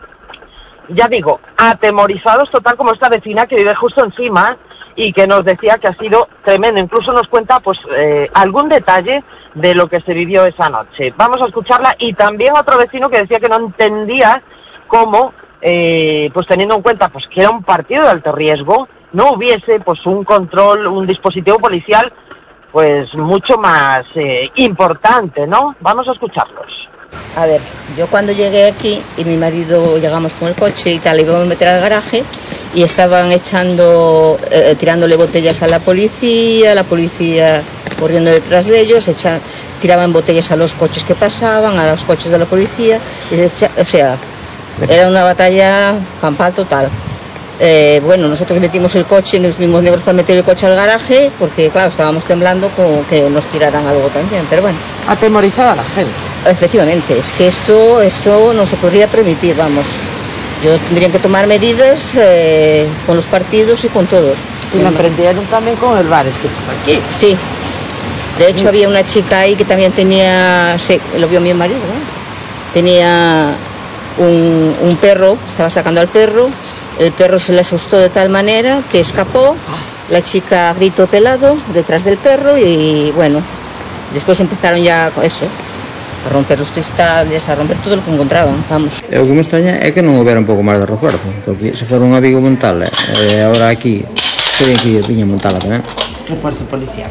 Ya digo, atemorizados total, como esta vecina que vive justo encima y que nos decía que ha sido tremendo. Incluso nos cuenta pues eh, algún detalle de lo que se vivió esa noche. Vamos a escucharla, y también otro vecino que decía que no entendía cómo, eh, pues teniendo en cuenta pues que era un partido de alto riesgo, no hubiese pues un control, un dispositivo policial pues mucho más eh, importante, ¿no? Vamos a escucharlos. A ver, yo cuando llegué aquí y mi marido llegamos con el coche y tal, íbamos a meter al garaje y estaban echando, eh, tirándole botellas a la policía, la policía corriendo detrás de ellos, echa, tiraban botellas a los coches que pasaban, a los coches de la policía, y echa, o sea, era una batalla campal total. Eh, bueno, nosotros metimos el coche, nos vimos negros para meter el coche al garaje, porque claro, estábamos temblando como que nos tiraran algo también, pero bueno. Atemorizada la gente. Efectivamente, es que esto, esto no se podría permitir, vamos. Yo tendrían que tomar medidas eh, con los partidos y con todos. Y la emprendieron también con el bar este que está aquí. Sí. De hecho, había una chica ahí que también tenía, sí, lo vio mi marido, ¿no? Tenía un, un perro, estaba sacando al perro, el perro se le asustó de tal manera que escapó, la chica gritó pelado detrás del perro y bueno, después empezaron ya con eso, a romper los cristales, a romper todo lo que encontraban, vamos. O que me extraña é que non houbera un pouco máis de refuerzo, porque se for unha Vigo montala, eh, agora aquí sería que viña montala tamén. Refuerzo policial.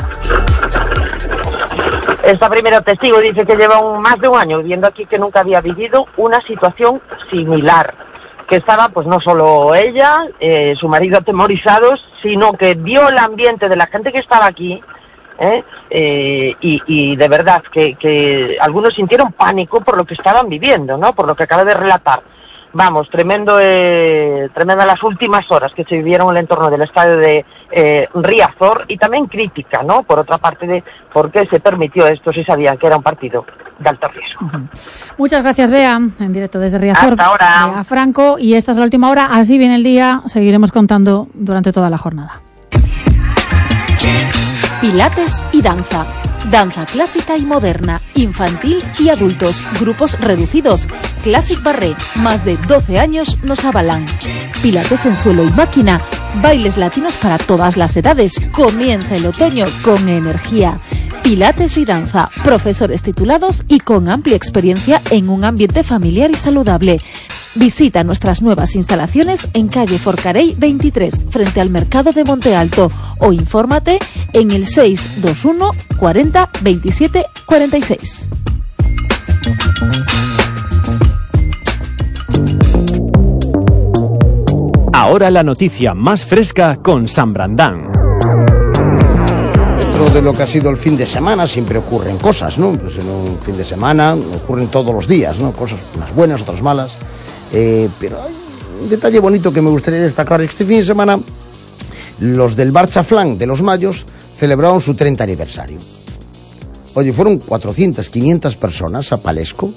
Esta primera testigo dice que lleva un, más de un año viviendo aquí, que nunca había vivido una situación similar, que estaba pues no solo ella, eh, su marido atemorizados, sino que vio el ambiente de la gente que estaba aquí, eh, eh, y, y de verdad que, que algunos sintieron pánico por lo que estaban viviendo, ¿no?, por lo que acaba de relatar. Vamos, tremendo, eh, tremenda las últimas horas que se vivieron en el entorno del estadio de eh, Riazor, y también crítica, ¿no?, por otra parte, de por qué se permitió esto si sabían que era un partido de alto riesgo. Uh-huh. Muchas gracias, Bea, en directo desde Riazor. Hasta ahora. Bea Franco, y esta es la última hora, así viene el día, seguiremos contando durante toda la jornada. Pilates y danza. Danza clásica y moderna, infantil y adultos, grupos reducidos. Classic Barret, más de doce años nos avalan. Pilates en suelo y máquina, bailes latinos para todas las edades. Comienza el otoño con energía. Pilates y danza, profesores titulados y con amplia experiencia en un ambiente familiar y saludable. Visita nuestras nuevas instalaciones en calle Forcarey veintitrés, frente al Mercado de Monte Alto, o infórmate en el seis dos uno cuarenta veintisiete cuarenta y seis. Ahora la noticia más fresca con San Brandán. Dentro de lo que ha sido el fin de semana siempre ocurren cosas, ¿no? Pues en un fin de semana ocurren todos los días, ¿no? Cosas unas buenas, otras malas. Eh, pero hay un detalle bonito que me gustaría destacar. Este fin de semana los del Bar Chaflán de los Mayos celebraron su treinta aniversario. Oye, fueron cuatrocientas, quinientas personas a Palesco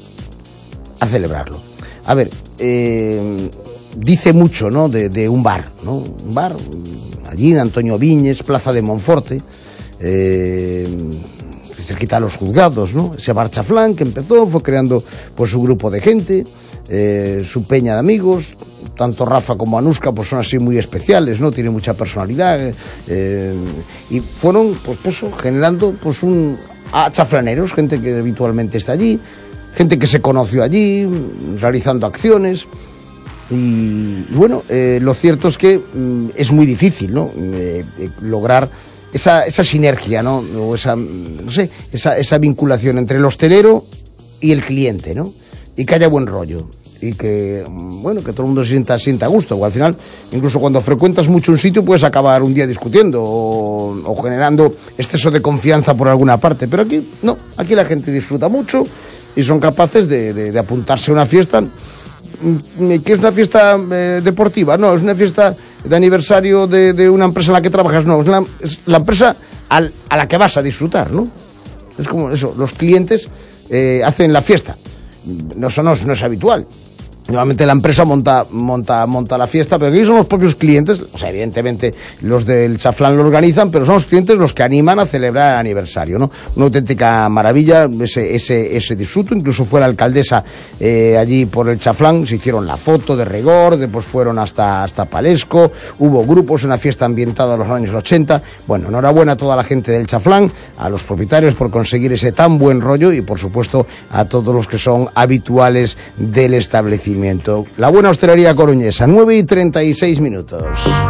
a celebrarlo. A ver, eh, dice mucho, ¿no? De, de un bar, ¿no? Un bar allí en Antonio Viñes, Plaza de Monforte, eh, cerquita a los juzgados, ¿no? Ese Bar Chaflán que empezó, fue creando pues su grupo de gente. Eh, su peña de amigos, tanto Rafa como Anuska pues son así muy especiales, ¿no? Tienen mucha personalidad, eh, y fueron pues, pues generando pues un a chaflaneros, gente que habitualmente está allí, gente que se conoció allí, realizando acciones, y, y bueno, eh, lo cierto es que mm, es muy difícil, ¿no? Eh, eh, lograr esa, esa sinergia, ¿no? O esa, no sé, esa, esa vinculación entre el hostelero y el cliente, ¿no? Y que haya buen rollo. Y que, bueno, que todo el mundo se sienta, sienta a gusto. O al final, incluso cuando frecuentas mucho un sitio, puedes acabar un día discutiendo o, o generando exceso de confianza por alguna parte. Pero aquí, no, aquí la gente disfruta mucho y son capaces de, de, de apuntarse a una fiesta. ¿Qué es una fiesta eh, deportiva? No, es una fiesta de aniversario de, de una empresa en la que trabajas. No, es la, es la empresa al, a la que vas a disfrutar, ¿no? Es como eso, los clientes eh, hacen la fiesta. No, eso no, no es habitual. Normalmente la empresa monta, monta, monta la fiesta, pero aquí son los propios clientes, o sea, evidentemente los del Chaflán lo organizan, pero son los clientes los que animan a celebrar el aniversario, ¿no? Una auténtica maravilla, ese, ese, ese disfruto. Incluso fue la alcaldesa eh, allí por el Chaflán, se hicieron la foto de rigor, después fueron hasta, hasta Palesco, hubo grupos, una fiesta ambientada en los años ochenta. Bueno, enhorabuena a toda la gente del Chaflán, a los propietarios por conseguir ese tan buen rollo y por supuesto a todos los que son habituales del establecimiento. La buena hostelería coruñesa, nueve y treinta y seis minutos.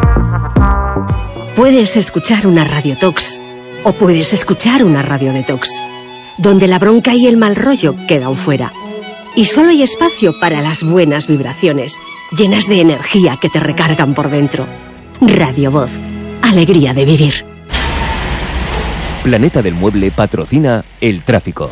Puedes escuchar una Radio Tox o puedes escuchar una Radio Detox, donde la bronca y el mal rollo quedan fuera. Y solo hay espacio para las buenas vibraciones, llenas de energía que te recargan por dentro. Radio Voz, alegría de vivir. Planeta del Mueble patrocina el tráfico.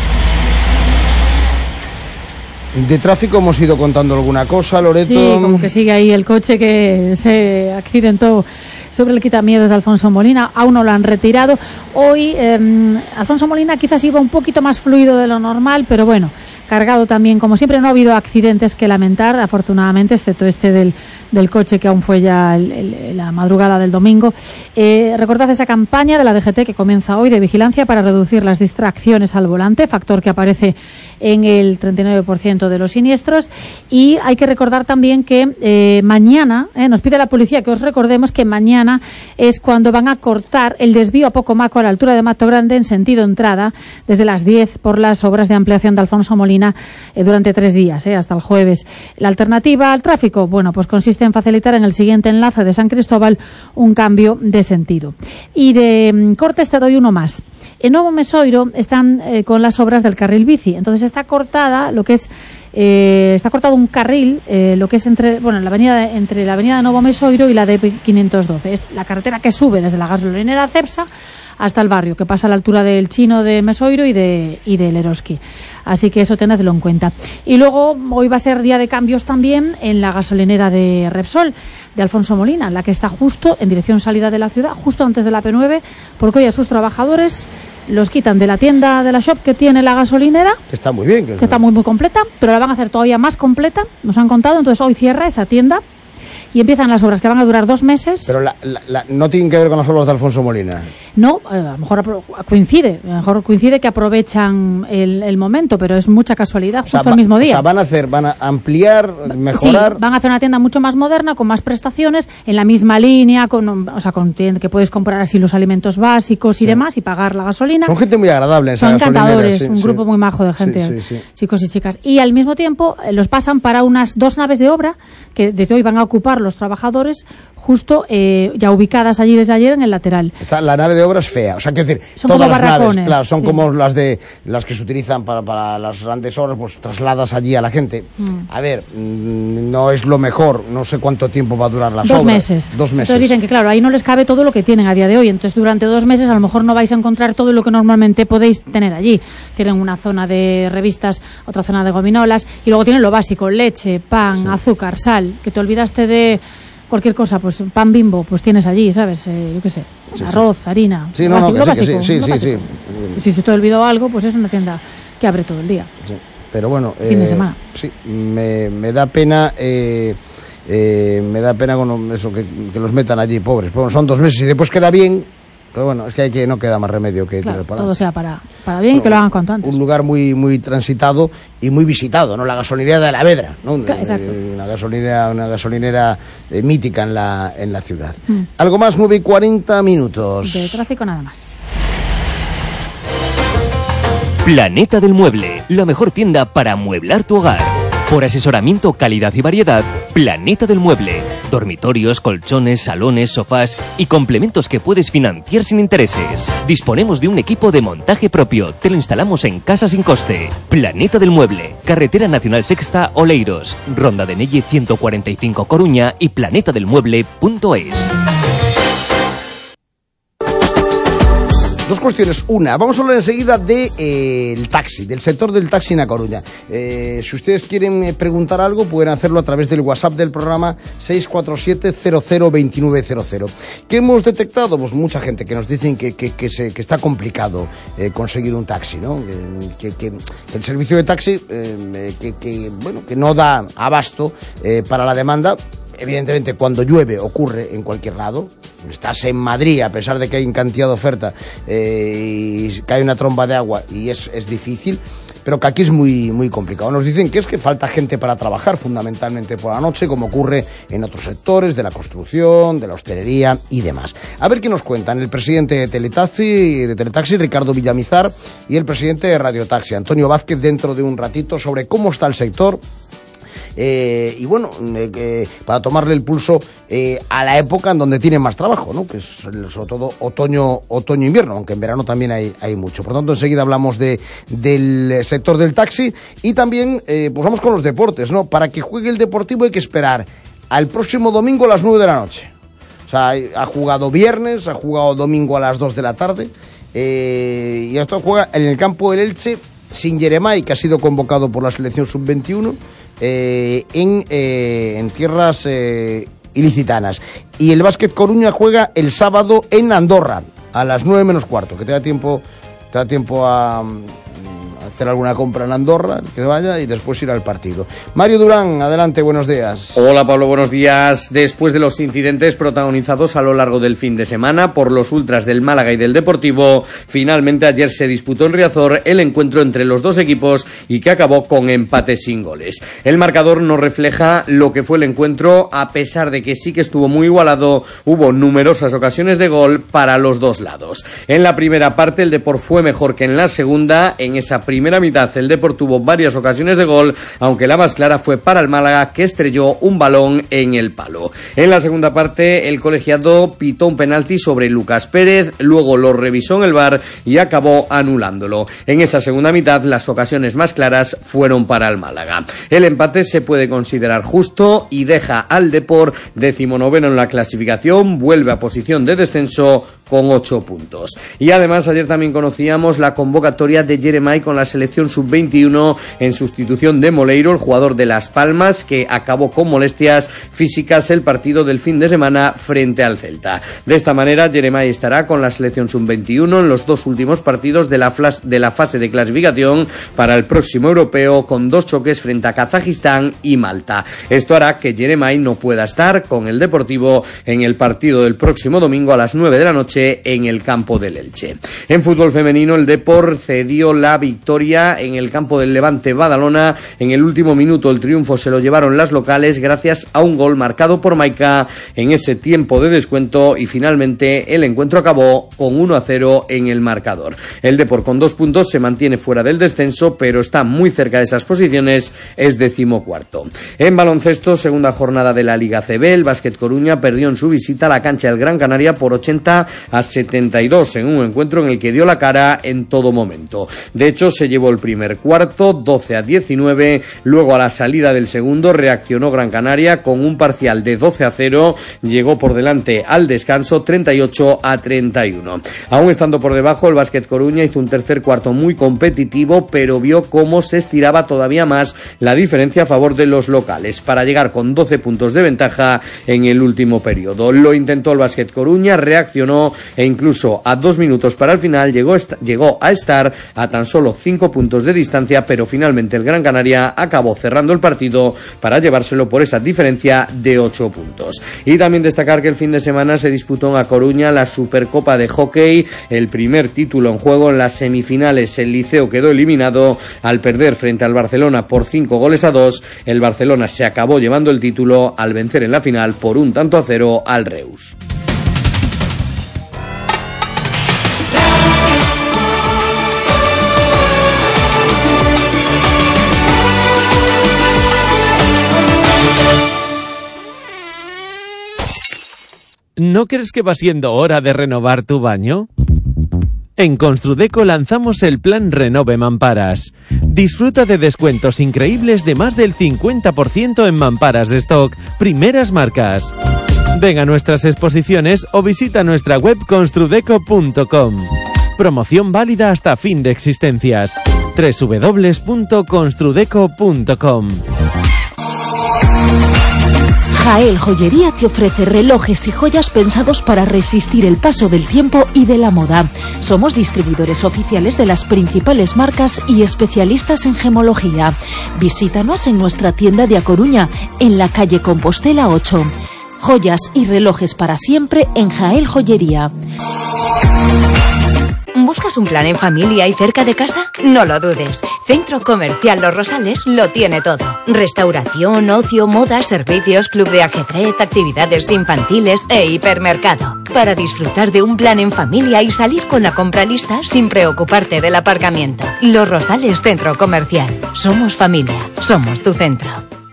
De tráfico hemos ido contando alguna cosa, Loreto. Sí, como que sigue ahí el coche que se accidentó sobre el quitamiedos de Alfonso Molina. Aún no lo han retirado. Hoy eh, Alfonso Molina quizás iba un poquito más fluido de lo normal, pero bueno, cargado también, como siempre. No ha habido accidentes que lamentar, afortunadamente, excepto este del, del coche que aún fue ya el, el, la madrugada del domingo. Eh, recordad esa campaña de la D G T que comienza hoy de vigilancia para reducir las distracciones al volante, factor que aparece en el treinta y nueve por ciento de los siniestros. Y hay que recordar también que eh, mañana, eh, nos pide la policía que os recordemos que mañana es cuando van a cortar el desvío a Pocomaco a la altura de Mato Grande en sentido entrada desde las diez por las obras de ampliación de Alfonso Molina eh, durante tres días, eh, hasta el jueves. La alternativa al tráfico, bueno, pues consiste en facilitar en el siguiente enlace de San Cristóbal un cambio de sentido. Y de mm, cortes te doy uno más. En Novo Mesoiro están eh, con las obras del carril bici, entonces está cortada lo que es eh, está cortado un carril, eh, lo que es entre bueno la avenida de, entre la avenida de Novo Mesoiro y la de quinientos doce, es la carretera que sube desde la gasolinera Cepsa hasta el barrio, que pasa a la altura del Chino de Mesoiro y de y del Eroski. Así que eso tenedlo en cuenta. Y luego hoy va a ser día de cambios también en la gasolinera de Repsol, de Alfonso Molina, la que está justo en dirección salida de la ciudad, justo antes de la P nueve, porque hoy a sus trabajadores los quitan de la tienda de la shop que tiene la gasolinera, que está muy bien, que, que está muy muy completa, pero la van a hacer todavía más completa, nos han contado. Entonces hoy cierra esa tienda y empiezan las obras que van a durar dos meses. Pero la, la, la, no tienen que ver con las obras de Alfonso Molina. No, a lo mejor coincide, a lo mejor coincide que aprovechan el, el momento, pero es mucha casualidad, justo o sea, el mismo día. O sea, van a hacer, van a ampliar, mejorar. Sí, van a hacer una tienda mucho más moderna, con más prestaciones, en la misma línea, con, o sea, con que puedes comprar así los alimentos básicos y sí. demás, y pagar la gasolina. Son gente muy agradable en esa Son encantadores, sí, un sí. grupo muy majo de gente, sí, sí, sí. chicos y chicas. Y al mismo tiempo eh, los pasan para unas dos naves de obra que desde hoy van a ocupar los trabajadores, justo eh, ya ubicadas allí desde ayer en el lateral. Está, la nave de obra es fea, o sea, quiero decir, son todas como las barracones, naves, claro, son sí. como las de las que se utilizan para, para las grandes obras, pues trasladas allí a la gente. Mm. A ver, mmm, no es lo mejor, no sé cuánto tiempo va a durar las dos obras. Meses. Dos meses. Entonces dicen que, claro, ahí no les cabe todo lo que tienen a día de hoy, entonces durante dos meses a lo mejor no vais a encontrar todo lo que normalmente podéis tener allí. Tienen una zona de revistas, otra zona de gominolas, y luego tienen lo básico, leche, pan, sí. azúcar, sal, que te olvidaste de cualquier cosa, pues pan Bimbo, pues tienes allí, ¿sabes? Eh, yo qué sé, sí, arroz, sí. harina, sí, lo no, básico, no, lo sí, básico, sí, lo sí, básico. sí. Si se te olvidó algo, pues es una tienda que abre todo el día. Sí. Pero bueno, fin eh, de semana. Sí, me, me da pena... Eh, eh, me da pena con eso que, que los metan allí, pobres. Bueno, son dos meses y después queda bien, pero bueno, es que hay que no queda más remedio que claro, tirar para todo sea para, para bien, bueno, y que lo hagan cuanto antes. Un lugar muy muy transitado y muy visitado, ¿no? La gasolinera de Alavedra, ¿no? Exacto. Una gasolinera, una gasolinera eh, mítica en la en la ciudad. Mm. Algo más, nueve y cuarenta minutos. De tráfico nada más. Planeta del Mueble, la mejor tienda para amueblar tu hogar. Por asesoramiento, calidad y variedad, Planeta del Mueble. Dormitorios, colchones, salones, sofás y complementos que puedes financiar sin intereses. Disponemos de un equipo de montaje propio. Te lo instalamos en casa sin coste. Planeta del Mueble. Carretera Nacional Sexta, Oleiros. Ronda de Nelle ciento cuarenta y cinco, Coruña y planeta del mueble punto es. Dos cuestiones. Una, vamos a hablar enseguida del de, eh, taxi, del sector del taxi en A Coruña. Eh, si ustedes quieren preguntar algo, pueden hacerlo a través del WhatsApp del programa seis cuatro siete cero cero dos nueve cero cero. ¿Qué hemos detectado? Pues mucha gente que nos dicen que, que, que, se, que está complicado eh, conseguir un taxi, ¿no? Que, que, que el servicio de taxi eh, que, que, bueno, que no da abasto eh, para la demanda. Evidentemente, cuando llueve ocurre en cualquier lado. Estás en Madrid, a pesar de que hay una cantidad de oferta eh, y cae una tromba de agua y es, es difícil, pero que aquí es muy, muy complicado. Nos dicen que es que falta gente para trabajar, fundamentalmente por la noche, como ocurre en otros sectores de la construcción, de la hostelería y demás. A ver qué nos cuentan el presidente de Teletaxi, de Teletaxi, Ricardo Villamizar, y el presidente de Radiotaxi, Antonio Vázquez, dentro de un ratito, sobre cómo está el sector. Eh, y bueno, eh, eh, para tomarle el pulso eh, a la época en donde tienen más trabajo, ¿no? Que es sobre todo otoño, otoño invierno, aunque en verano también hay, hay mucho. Por tanto, enseguida hablamos de, del sector del taxi y también eh, pues vamos con los deportes, ¿no? Para que juegue el Deportivo hay que esperar al próximo domingo a las nueve de la noche. O sea, ha jugado viernes, ha jugado domingo a las dos de la tarde eh, y esto juega en el campo del Elche sin Yeremay, que ha sido convocado por la selección sub veintiuno. Eh, en, eh, en tierras eh, ilicitanas. Y el Básquet Coruña juega el sábado en Andorra a las nueve menos cuarto, que te da tiempo, te da tiempo a, a hacer alguna compra en Andorra, que vaya, y después ir al partido. Mario Durán, adelante, buenos días. Hola Pablo, buenos días. Después de los incidentes protagonizados a lo largo del fin de semana por los ultras del Málaga y del Deportivo, finalmente ayer se disputó en Riazor el encuentro entre los dos equipos y que acabó con empate sin goles. El marcador no refleja lo que fue el encuentro, a pesar de que sí que estuvo muy igualado. Hubo numerosas ocasiones de gol para los dos lados. En la primera parte el Depor fue mejor que en la segunda. En esa primera mitad el Depor tuvo varias ocasiones de gol, aunque la más clara fue para el Málaga, que estrelló un balón en el palo. En la segunda parte el colegiado pitó un penalti sobre Lucas Pérez, luego lo revisó en el V A R y acabó anulándolo. En esa segunda mitad las ocasiones más claras fueron para el Málaga. El empate se puede considerar justo y deja al Depor decimonoveno en la clasificación, vuelve a posición de descenso con ocho puntos. Y además ayer también conocíamos la convocatoria de Jeremai con la selección sub veintiuno en sustitución de Moleiro, el jugador de Las Palmas, que acabó con molestias físicas el partido del fin de semana frente al Celta. De esta manera Jeremai estará con la selección sub veintiuno en los dos últimos partidos de la, flas- de la fase de clasificación para el próximo europeo, con dos choques frente a Kazajistán y Malta. Esto hará que Jeremai no pueda estar con el Deportivo en el partido del próximo domingo a las nueve de la noche en el campo del Elche. En fútbol femenino, el Depor cedió la victoria en el campo del Levante Badalona. En el último minuto el triunfo se lo llevaron las locales gracias a un gol marcado por Maika en ese tiempo de descuento, y finalmente el encuentro acabó con uno a cero en el marcador. El Depor con dos puntos se mantiene fuera del descenso, pero está muy cerca de esas posiciones, es decimocuarto. En baloncesto, segunda jornada de la Liga C B, el Básquet Coruña perdió en su visita a la cancha del Gran Canaria por ochenta a setenta y dos en un encuentro en el que dio la cara en todo momento. De hecho, se llevó el primer cuarto doce a diecinueve, luego a la salida del segundo reaccionó Gran Canaria con un parcial de doce a cero, llegó por delante al descanso treinta y ocho a treinta y uno. Aún estando por debajo, el Básquet Coruña hizo un tercer cuarto muy competitivo, pero vio cómo se estiraba todavía más la diferencia a favor de los locales para llegar con doce puntos de ventaja en el último periodo. Lo intentó el Básquet Coruña, reaccionó e incluso a dos minutos para el final llegó, est- llegó a estar a tan solo cinco puntos de distancia, pero finalmente el Gran Canaria acabó cerrando el partido para llevárselo por esa diferencia de ocho puntos. Y también destacar que el fin de semana se disputó en A Coruña la Supercopa de Hockey, el primer título en juego. En las semifinales el Liceo quedó eliminado al perder frente al Barcelona por cinco goles a dos. El Barcelona se acabó llevando el título al vencer en la final por un tanto a cero al Reus. ¿No crees que va siendo hora de renovar tu baño? En Construdeco lanzamos el plan Renove Mamparas. Disfruta de descuentos increíbles de más del cincuenta por ciento en mamparas de stock, primeras marcas. Ven a nuestras exposiciones o visita nuestra web construdeco punto com. Promoción válida hasta fin de existencias. doble u doble u doble u punto construdeco punto com. Jael Joyería te ofrece relojes y joyas pensados para resistir el paso del tiempo y de la moda. Somos distribuidores oficiales de las principales marcas y especialistas en gemología. Visítanos en nuestra tienda de A Coruña, en la calle Compostela ocho. Joyas y relojes para siempre en Jael Joyería. ¿Buscas un plan en familia y cerca de casa? No lo dudes. Centro Comercial Los Rosales lo tiene todo. Restauración, ocio, moda, servicios, club de ajedrez, actividades infantiles e hipermercado. Para disfrutar de un plan en familia y salir con la compra lista sin preocuparte del aparcamiento. Los Rosales Centro Comercial. Somos familia. Somos tu centro.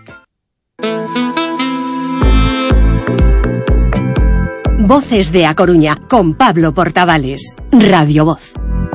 Voces de A Coruña, con Pablo Portavales. Radio Voz.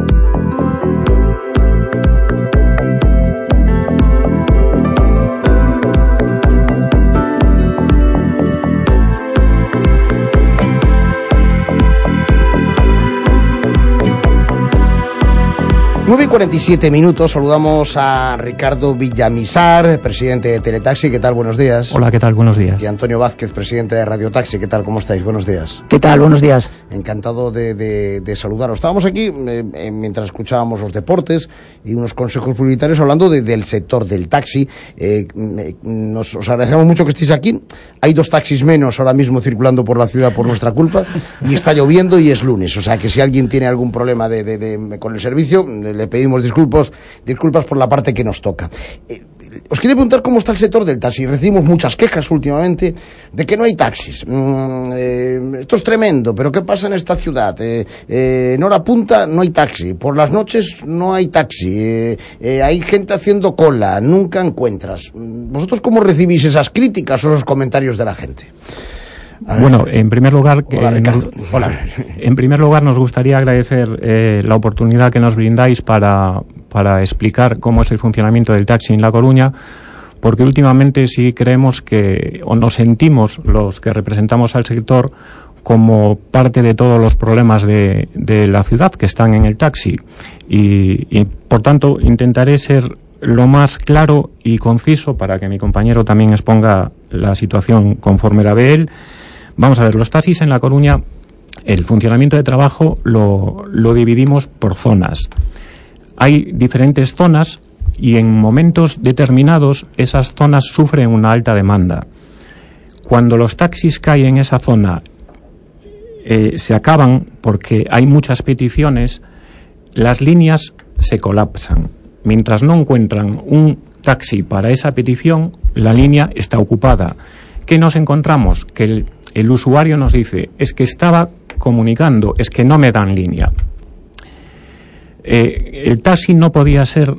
nueve y cuarenta y siete minutos, saludamos a Ricardo Villamizar, presidente de Teletaxi. ¿Qué tal? Buenos días. Hola, ¿qué tal? Buenos días. Y Antonio Vázquez, presidente de Radio Taxi. ¿Qué tal? ¿Cómo estáis? Buenos días. ¿Qué tal? Buenos días. Encantado de, de, de saludaros. Estábamos aquí eh, eh, mientras escuchábamos los deportes y unos consejos publicitarios hablando de, del sector del taxi. Eh, nos, os agradecemos mucho que estéis aquí. Hay dos taxis menos ahora mismo circulando por la ciudad por nuestra culpa y está lloviendo y es lunes. O sea que si alguien tiene algún problema de, de, de, con el servicio, le pedimos disculpas, disculpas por la parte que nos toca. Eh, os quería preguntar cómo está el sector del taxi. Recibimos muchas quejas últimamente de que no hay taxis. Mm, eh, esto es tremendo, pero ¿qué pasa en esta ciudad? Eh, eh, en hora punta no hay taxi, por las noches no hay taxi, eh, eh, hay gente haciendo cola, nunca encuentras. ¿Vosotros cómo recibís esas críticas o esos comentarios de la gente? Bueno, en primer lugar, que hola, nos, hola. En primer lugar nos gustaría agradecer eh, la oportunidad que nos brindáis para, para explicar cómo es el funcionamiento del taxi en La Coruña, porque últimamente sí creemos que, o nos sentimos los que representamos al sector, como parte de todos los problemas de, de la ciudad que están en el taxi. Y, y, por tanto, intentaré ser lo más claro y conciso para que mi compañero también exponga la situación conforme la ve él. Vamos a ver, los taxis en La Coruña, el funcionamiento de trabajo lo, lo dividimos por zonas. Hay diferentes zonas y en momentos determinados esas zonas sufren una alta demanda. Cuando los taxis caen en esa zona, eh, se acaban porque hay muchas peticiones, las líneas se colapsan. Mientras no encuentran un taxi para esa petición, la línea está ocupada. ¿Qué nos encontramos? Que el, el usuario nos dice, es que estaba comunicando, es que no me dan línea. Eh, el taxi no podía ser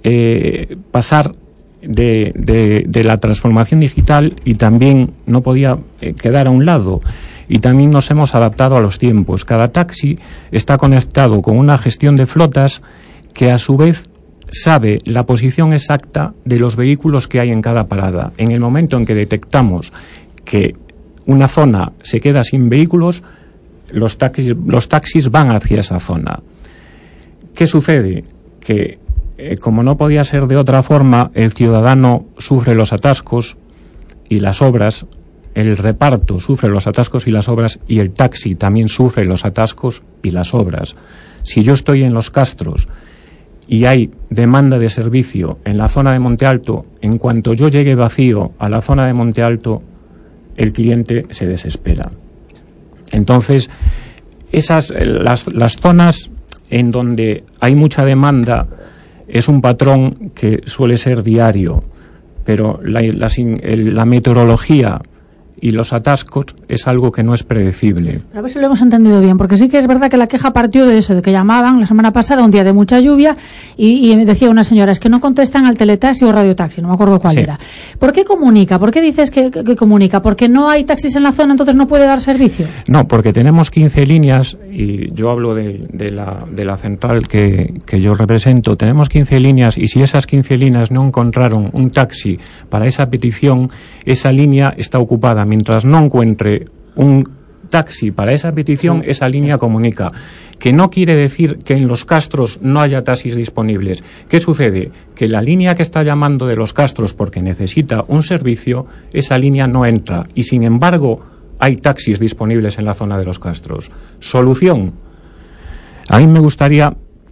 eh, pasar de, de, de la transformación digital y también no podía eh, quedar a un lado. Y también nos hemos adaptado a los tiempos. Cada taxi está conectado con una gestión de flotas que a su vez sabe la posición exacta de los vehículos que hay en cada parada. En el momento en que detectamos que una zona se queda sin vehículos, los taxis, los taxis van hacia esa zona. ¿Qué sucede? Que, eh, como no podía ser de otra forma, el ciudadano sufre los atascos y las obras, el reparto sufre los atascos y las obras, y el taxi también sufre los atascos y las obras. Si yo estoy en Los Castros y hay demanda de servicio en la zona de Monte Alto, en cuanto yo llegue vacío a la zona de Monte Alto, el cliente se desespera. Entonces, esas las, las zonas en donde hay mucha demanda es un patrón que suele ser diario, pero la, la, la meteorología y los atascos es algo que no es predecible. A ver si lo hemos entendido bien, porque sí que es verdad que la queja partió de eso, de que llamaban la semana pasada, un día de mucha lluvia, y, y me decía una señora, es que no contestan al teletaxi o radiotaxi, no me acuerdo cuál sí. era. ¿Por qué comunica? ¿Por qué dices que, que, que comunica? ¿Porque no hay taxis en la zona, entonces no puede dar servicio? No, porque tenemos quince líneas, y yo hablo de, de, la, de la central que, que yo represento, tenemos quince líneas, y si esas quince líneas no encontraron un taxi para esa petición, esa línea está ocupada. Mientras no encuentre un taxi para esa petición, sí. esa línea comunica. Que no quiere decir que en Los Castros no haya taxis disponibles. ¿Qué sucede? Que la línea que está llamando de Los Castros porque necesita un servicio, esa línea no entra. Y sin embargo, hay taxis disponibles en la zona de Los Castros. Solución. A mí me gustaría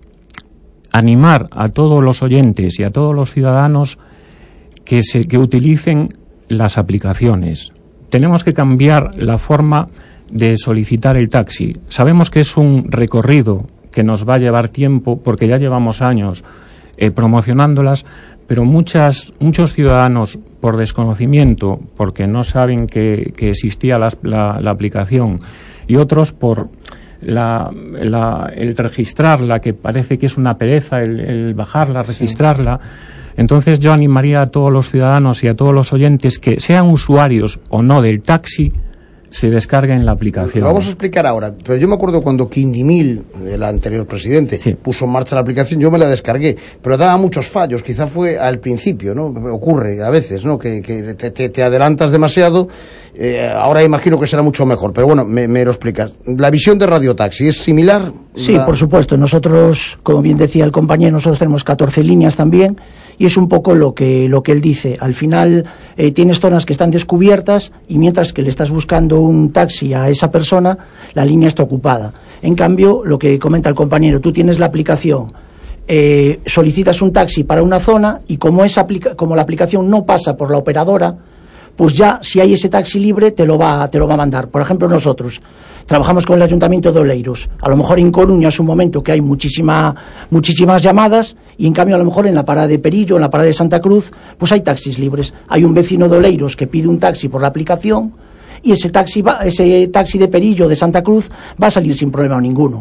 animar a todos los oyentes y a todos los ciudadanos que, se, que utilicen las aplicaciones. Tenemos que cambiar la forma de solicitar el taxi. Sabemos que es un recorrido que nos va a llevar tiempo porque ya llevamos años eh, promocionándolas, pero muchas, muchos ciudadanos, por desconocimiento, porque no saben que, que existía la, la, la aplicación, y otros por la, la, el registrarla, que parece que es una pereza el, el bajarla, registrarla. Sí. Entonces yo animaría a todos los ciudadanos y a todos los oyentes que sean usuarios o no del taxi, se descarguen la aplicación. Lo vamos a explicar ahora, pero yo me acuerdo cuando Quindimil, el anterior presidente, sí. puso en marcha la aplicación, yo me la descargué, pero daba muchos fallos, quizá fue al principio, ¿no? Ocurre a veces, ¿no? Que, que te, te, te adelantas demasiado, eh, ahora imagino que será mucho mejor, pero bueno, me, me lo explicas. ¿La visión de Radiotaxi es similar? Sí, la... por supuesto, nosotros, como bien decía el compañero, nosotros tenemos catorce líneas también, y es un poco lo que lo que él dice. Al final eh, tienes zonas que están descubiertas y mientras que le estás buscando un taxi a esa persona, la línea está ocupada. En cambio, lo que comenta el compañero, tú tienes la aplicación, eh, solicitas un taxi para una zona y como, esa aplica- como la aplicación no pasa por la operadora, pues ya si hay ese taxi libre te lo va, te lo va a mandar. Por ejemplo, nosotros trabajamos con el Ayuntamiento de Oleiros. A lo mejor en Coruña es un momento que hay muchísima, muchísimas llamadas y en cambio a lo mejor en la parada de Perillo, en la parada de Santa Cruz, pues hay taxis libres. Hay un vecino de Oleiros que pide un taxi por la aplicación y ese taxi, va, ese taxi de Perillo, de Santa Cruz, va a salir sin problema ninguno.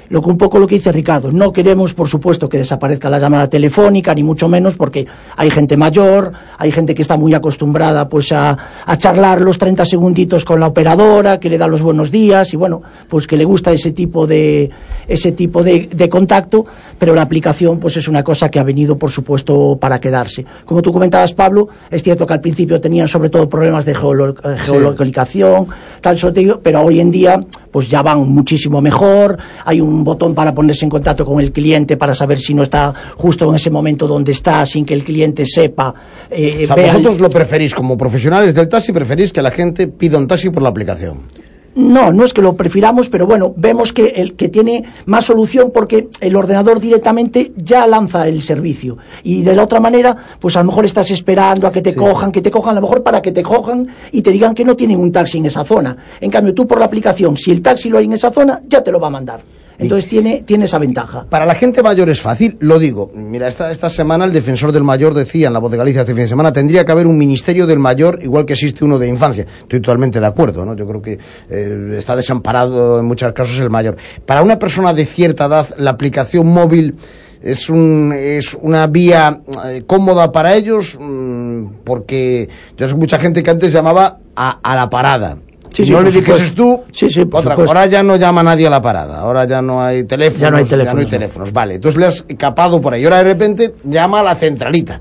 lo que un poco lo que dice Ricardo, no queremos por supuesto que desaparezca la llamada telefónica, ni mucho menos, porque hay gente mayor, hay gente que está muy acostumbrada pues a, a charlar los treinta segunditos con la operadora, que le da los buenos días, y bueno, pues que le gusta ese tipo de ese tipo de, de contacto, pero la aplicación pues es una cosa que ha venido por supuesto para quedarse. Como tú comentabas, Pablo, es cierto que al principio tenían sobre todo problemas de geolo geolocalización, sí. tal, pero hoy en día pues ya van muchísimo mejor, hay un botón para ponerse en contacto con el cliente para saber si no está justo en ese momento donde está, sin que el cliente sepa. Eh, o sea, vosotros el... lo preferís, como profesionales del taxi, preferís que la gente pida un taxi por la aplicación. No, no es que lo prefiramos, pero bueno, vemos que el que tiene más solución porque el ordenador directamente ya lanza el servicio. Y de la otra manera, pues a lo mejor estás esperando a que te sí. cojan, que te cojan, a lo mejor para que te cojan y te digan que no tienen un taxi en esa zona. En cambio, tú por la aplicación, si el taxi lo hay en esa zona, ya te lo va a mandar. Entonces tiene, tiene esa ventaja. Para la gente mayor es fácil, lo digo. Mira, esta, esta semana el defensor del mayor decía en La Voz de Galicia este fin de semana, tendría que haber un ministerio del mayor igual que existe uno de infancia. Estoy totalmente de acuerdo, ¿no? Yo creo que eh, está desamparado en muchos casos el mayor. Para una persona de cierta edad, la aplicación móvil es, un, es una vía eh, cómoda para ellos, mmm, porque yo sé mucha gente que antes llamaba a, a la parada. Sí, si sí, no le dijeses tú, sí, sí, otra, ahora ya no llama nadie a la parada, ahora ya no hay teléfonos, ya no hay teléfonos, ya no hay teléfonos. Vale, entonces le has capado por ahí, ahora de repente llama a la centralita,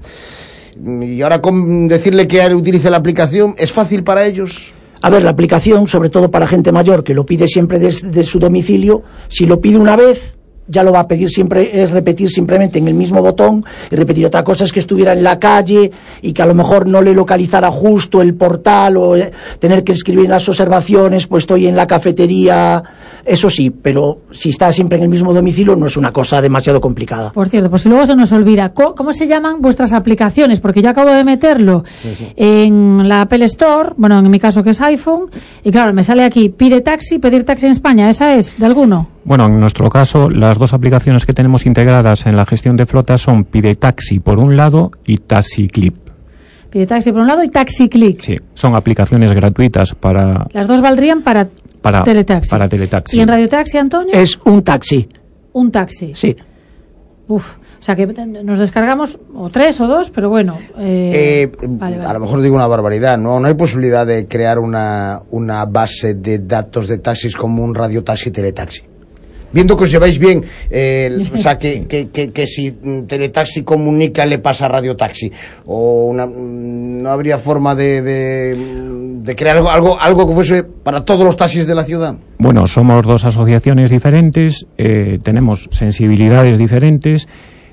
y ahora con decirle que utilice la aplicación, ¿es fácil para ellos? A ver, la aplicación, sobre todo para gente mayor, que lo pide siempre desde su domicilio, si lo pide una vez, ya lo va a pedir siempre, es repetir simplemente en el mismo botón, y repetir. Otra cosa es que estuviera en la calle y que a lo mejor no le localizara justo el portal, o tener que escribir las observaciones, pues estoy en la cafetería, eso sí, pero si está siempre en el mismo domicilio no es una cosa demasiado complicada. Por cierto, pues si luego se nos olvida, ¿cómo se llaman vuestras aplicaciones? Porque yo acabo de meterlo sí, sí. en la Apple Store, bueno, en mi caso que es iPhone, y claro, me sale aquí, pide taxi, pedir taxi en España, ¿esa es de alguno? Bueno, en nuestro caso, las dos aplicaciones que tenemos integradas en la gestión de flota son Pide Taxi por un lado y Taxi Clip. Pide Taxi por un lado y Taxi Clip. Sí, son aplicaciones gratuitas para... Las dos valdrían para, para teletaxi. Para teletaxi. ¿Y en Radio Taxi, Antonio? Es un taxi. Un taxi. Sí. Uf, o sea que nos descargamos o tres o dos, pero bueno. Eh, eh, vale, vale. A lo mejor digo una barbaridad, ¿no? No hay posibilidad de crear una, una base de datos de taxis como un Radio Taxi Teletaxi. Viendo que os lleváis bien, eh, o sea, que, que, que, que si Teletaxi comunica le pasa a Radio Taxi, o una, no habría forma de, de, de crear algo, algo, algo que fuese para todos los taxis de la ciudad. Bueno, somos dos asociaciones diferentes, eh, tenemos sensibilidades diferentes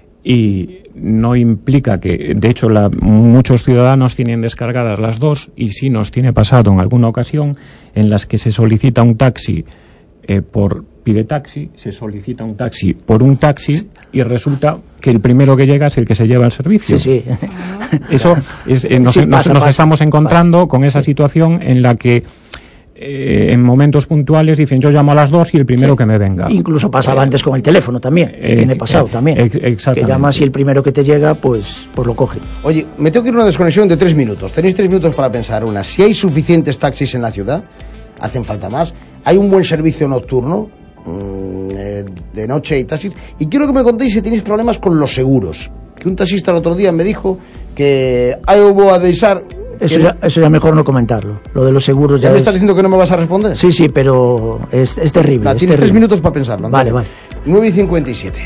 y no implica que, de hecho, la, muchos ciudadanos tienen descargadas las dos, y sí nos tiene pasado en alguna ocasión en las que se solicita un taxi eh, por pide taxi, se solicita un taxi por un taxi y resulta que el primero que llega es el que se lleva el servicio. Sí, sí. Eso es, eh, nos, sí, pasa, nos, nos pasa. estamos encontrando vale. con esa situación en la que eh, en momentos puntuales dicen yo llamo a las dos y el primero sí. que me venga. Incluso pasaba eh, antes con el teléfono también, eh, tiene pasado eh, también. Eh, exactamente. Que llamas y el primero que te llega pues, pues lo coge. Oye, me tengo que ir a una desconexión de tres minutos. Tenéis tres minutos para pensar. Una, si hay suficientes taxis en la ciudad, hacen falta más. Hay un buen servicio nocturno, de noche y taxis, y quiero que me contéis si tenéis problemas con los seguros, que un taxista el otro día me dijo que hay hubo a avisar eso ya, eso ya mejor no comentarlo, lo de los seguros ya, ¿Ya me es... estás diciendo que no me vas a responder? Sí, sí, pero es, es terrible, no, es tienes terrible. tres minutos para pensarlo, Antonio. Vale, vale. nueve y cincuenta y siete.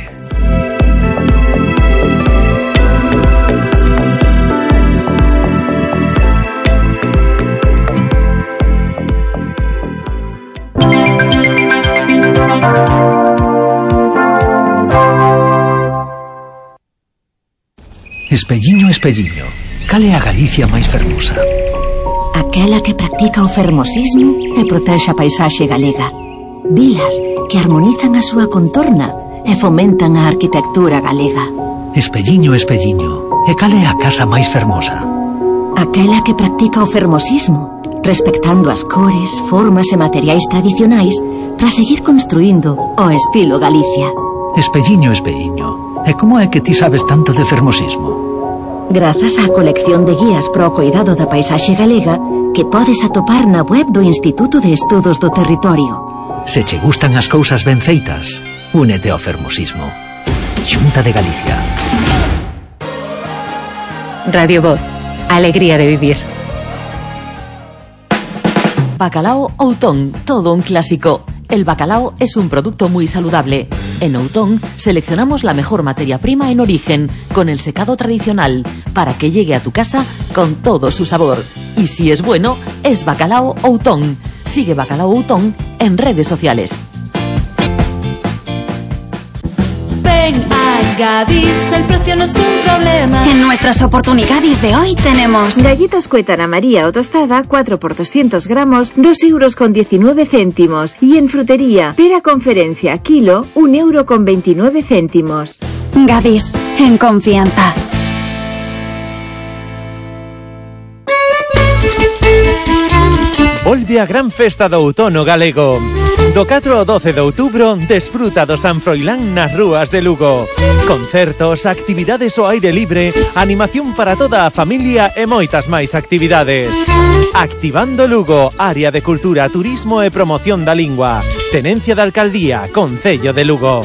Espelliño, espelliño, cal é a Galicia máis fermosa? Aquela que practica o fermosismo e protexe a paisaxe galega. Vilas que armonizan a súa contorna e fomentan a arquitectura galega. Espelliño, espelliño, e cal é a casa máis fermosa? Aquela que practica o fermosismo, respectando as cores, formas e materiais tradicionais para seguir construindo o estilo Galicia. Espelliño, espelliño, e como é que ti sabes tanto de fermosismo? Grazas á colección de guías pro cuidado da paisaxe galega que podes atopar na web do Instituto de Estudos do Territorio. Se che gustan as cousas ben feitas, Únete ao fermosismo. Xunta de Galicia. Radio Voz. Alegría de vivir. Bacalao Outón, todo un clásico. El bacalao es un producto muy saludable. En Outón seleccionamos la mejor materia prima en origen, con el secado tradicional, para que llegue a tu casa con todo su sabor. Y si es bueno, es Bacalao Outón. Sigue Bacalao Outón en redes sociales. Ven a Gadis, el precio no es un problema. En nuestras oportunidades de hoy tenemos galletas Cuétara María o tostada, cuatro por doscientos gramos, dos euros con diecinueve céntimos. Y en frutería, pera conferencia, kilo, un euro con veintinueve céntimos. Gadis, en confianza. Volve a gran festa do outono galego. Do catro ao doce de outubro, desfruta do San Froilán nas rúas de Lugo. Concertos, actividades ao aire libre, animación para toda a familia e moitas máis actividades. Activando Lugo, área de cultura, turismo e promoción da lingua. Tenencia da Alcaldía, Concello de Lugo.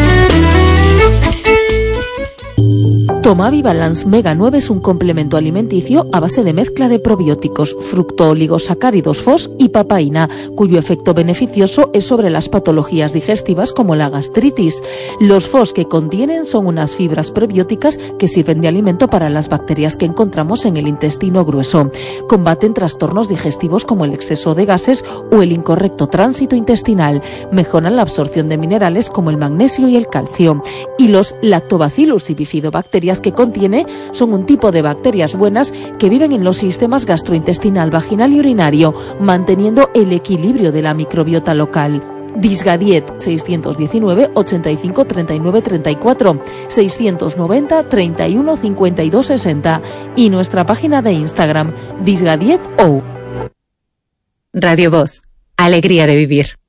Tomavi Balance Mega nueve es un complemento alimenticio a base de mezcla de probióticos, fructooligosacáridos F O S y papaína, cuyo efecto beneficioso es sobre las patologías digestivas como la gastritis. Los F O S que contienen son unas fibras prebióticas que sirven de alimento para las bacterias que encontramos en el intestino grueso. Combaten trastornos digestivos como el exceso de gases o el incorrecto tránsito intestinal. Mejoran la absorción de minerales como el magnesio y el calcio. Y los Lactobacillus y bifidobacterias que contiene son un tipo de bacterias buenas que viven en los sistemas gastrointestinal, vaginal y urinario, manteniendo el equilibrio de la microbiota local. Disgadiet seiscientos diecinueve, ochenta y cinco, treinta y nueve, treinta y cuatro, seiscientos noventa, treinta y uno, cincuenta y dos, sesenta y nuestra página de Instagram, Disgadiet O. Radio Voz. Alegría de vivir.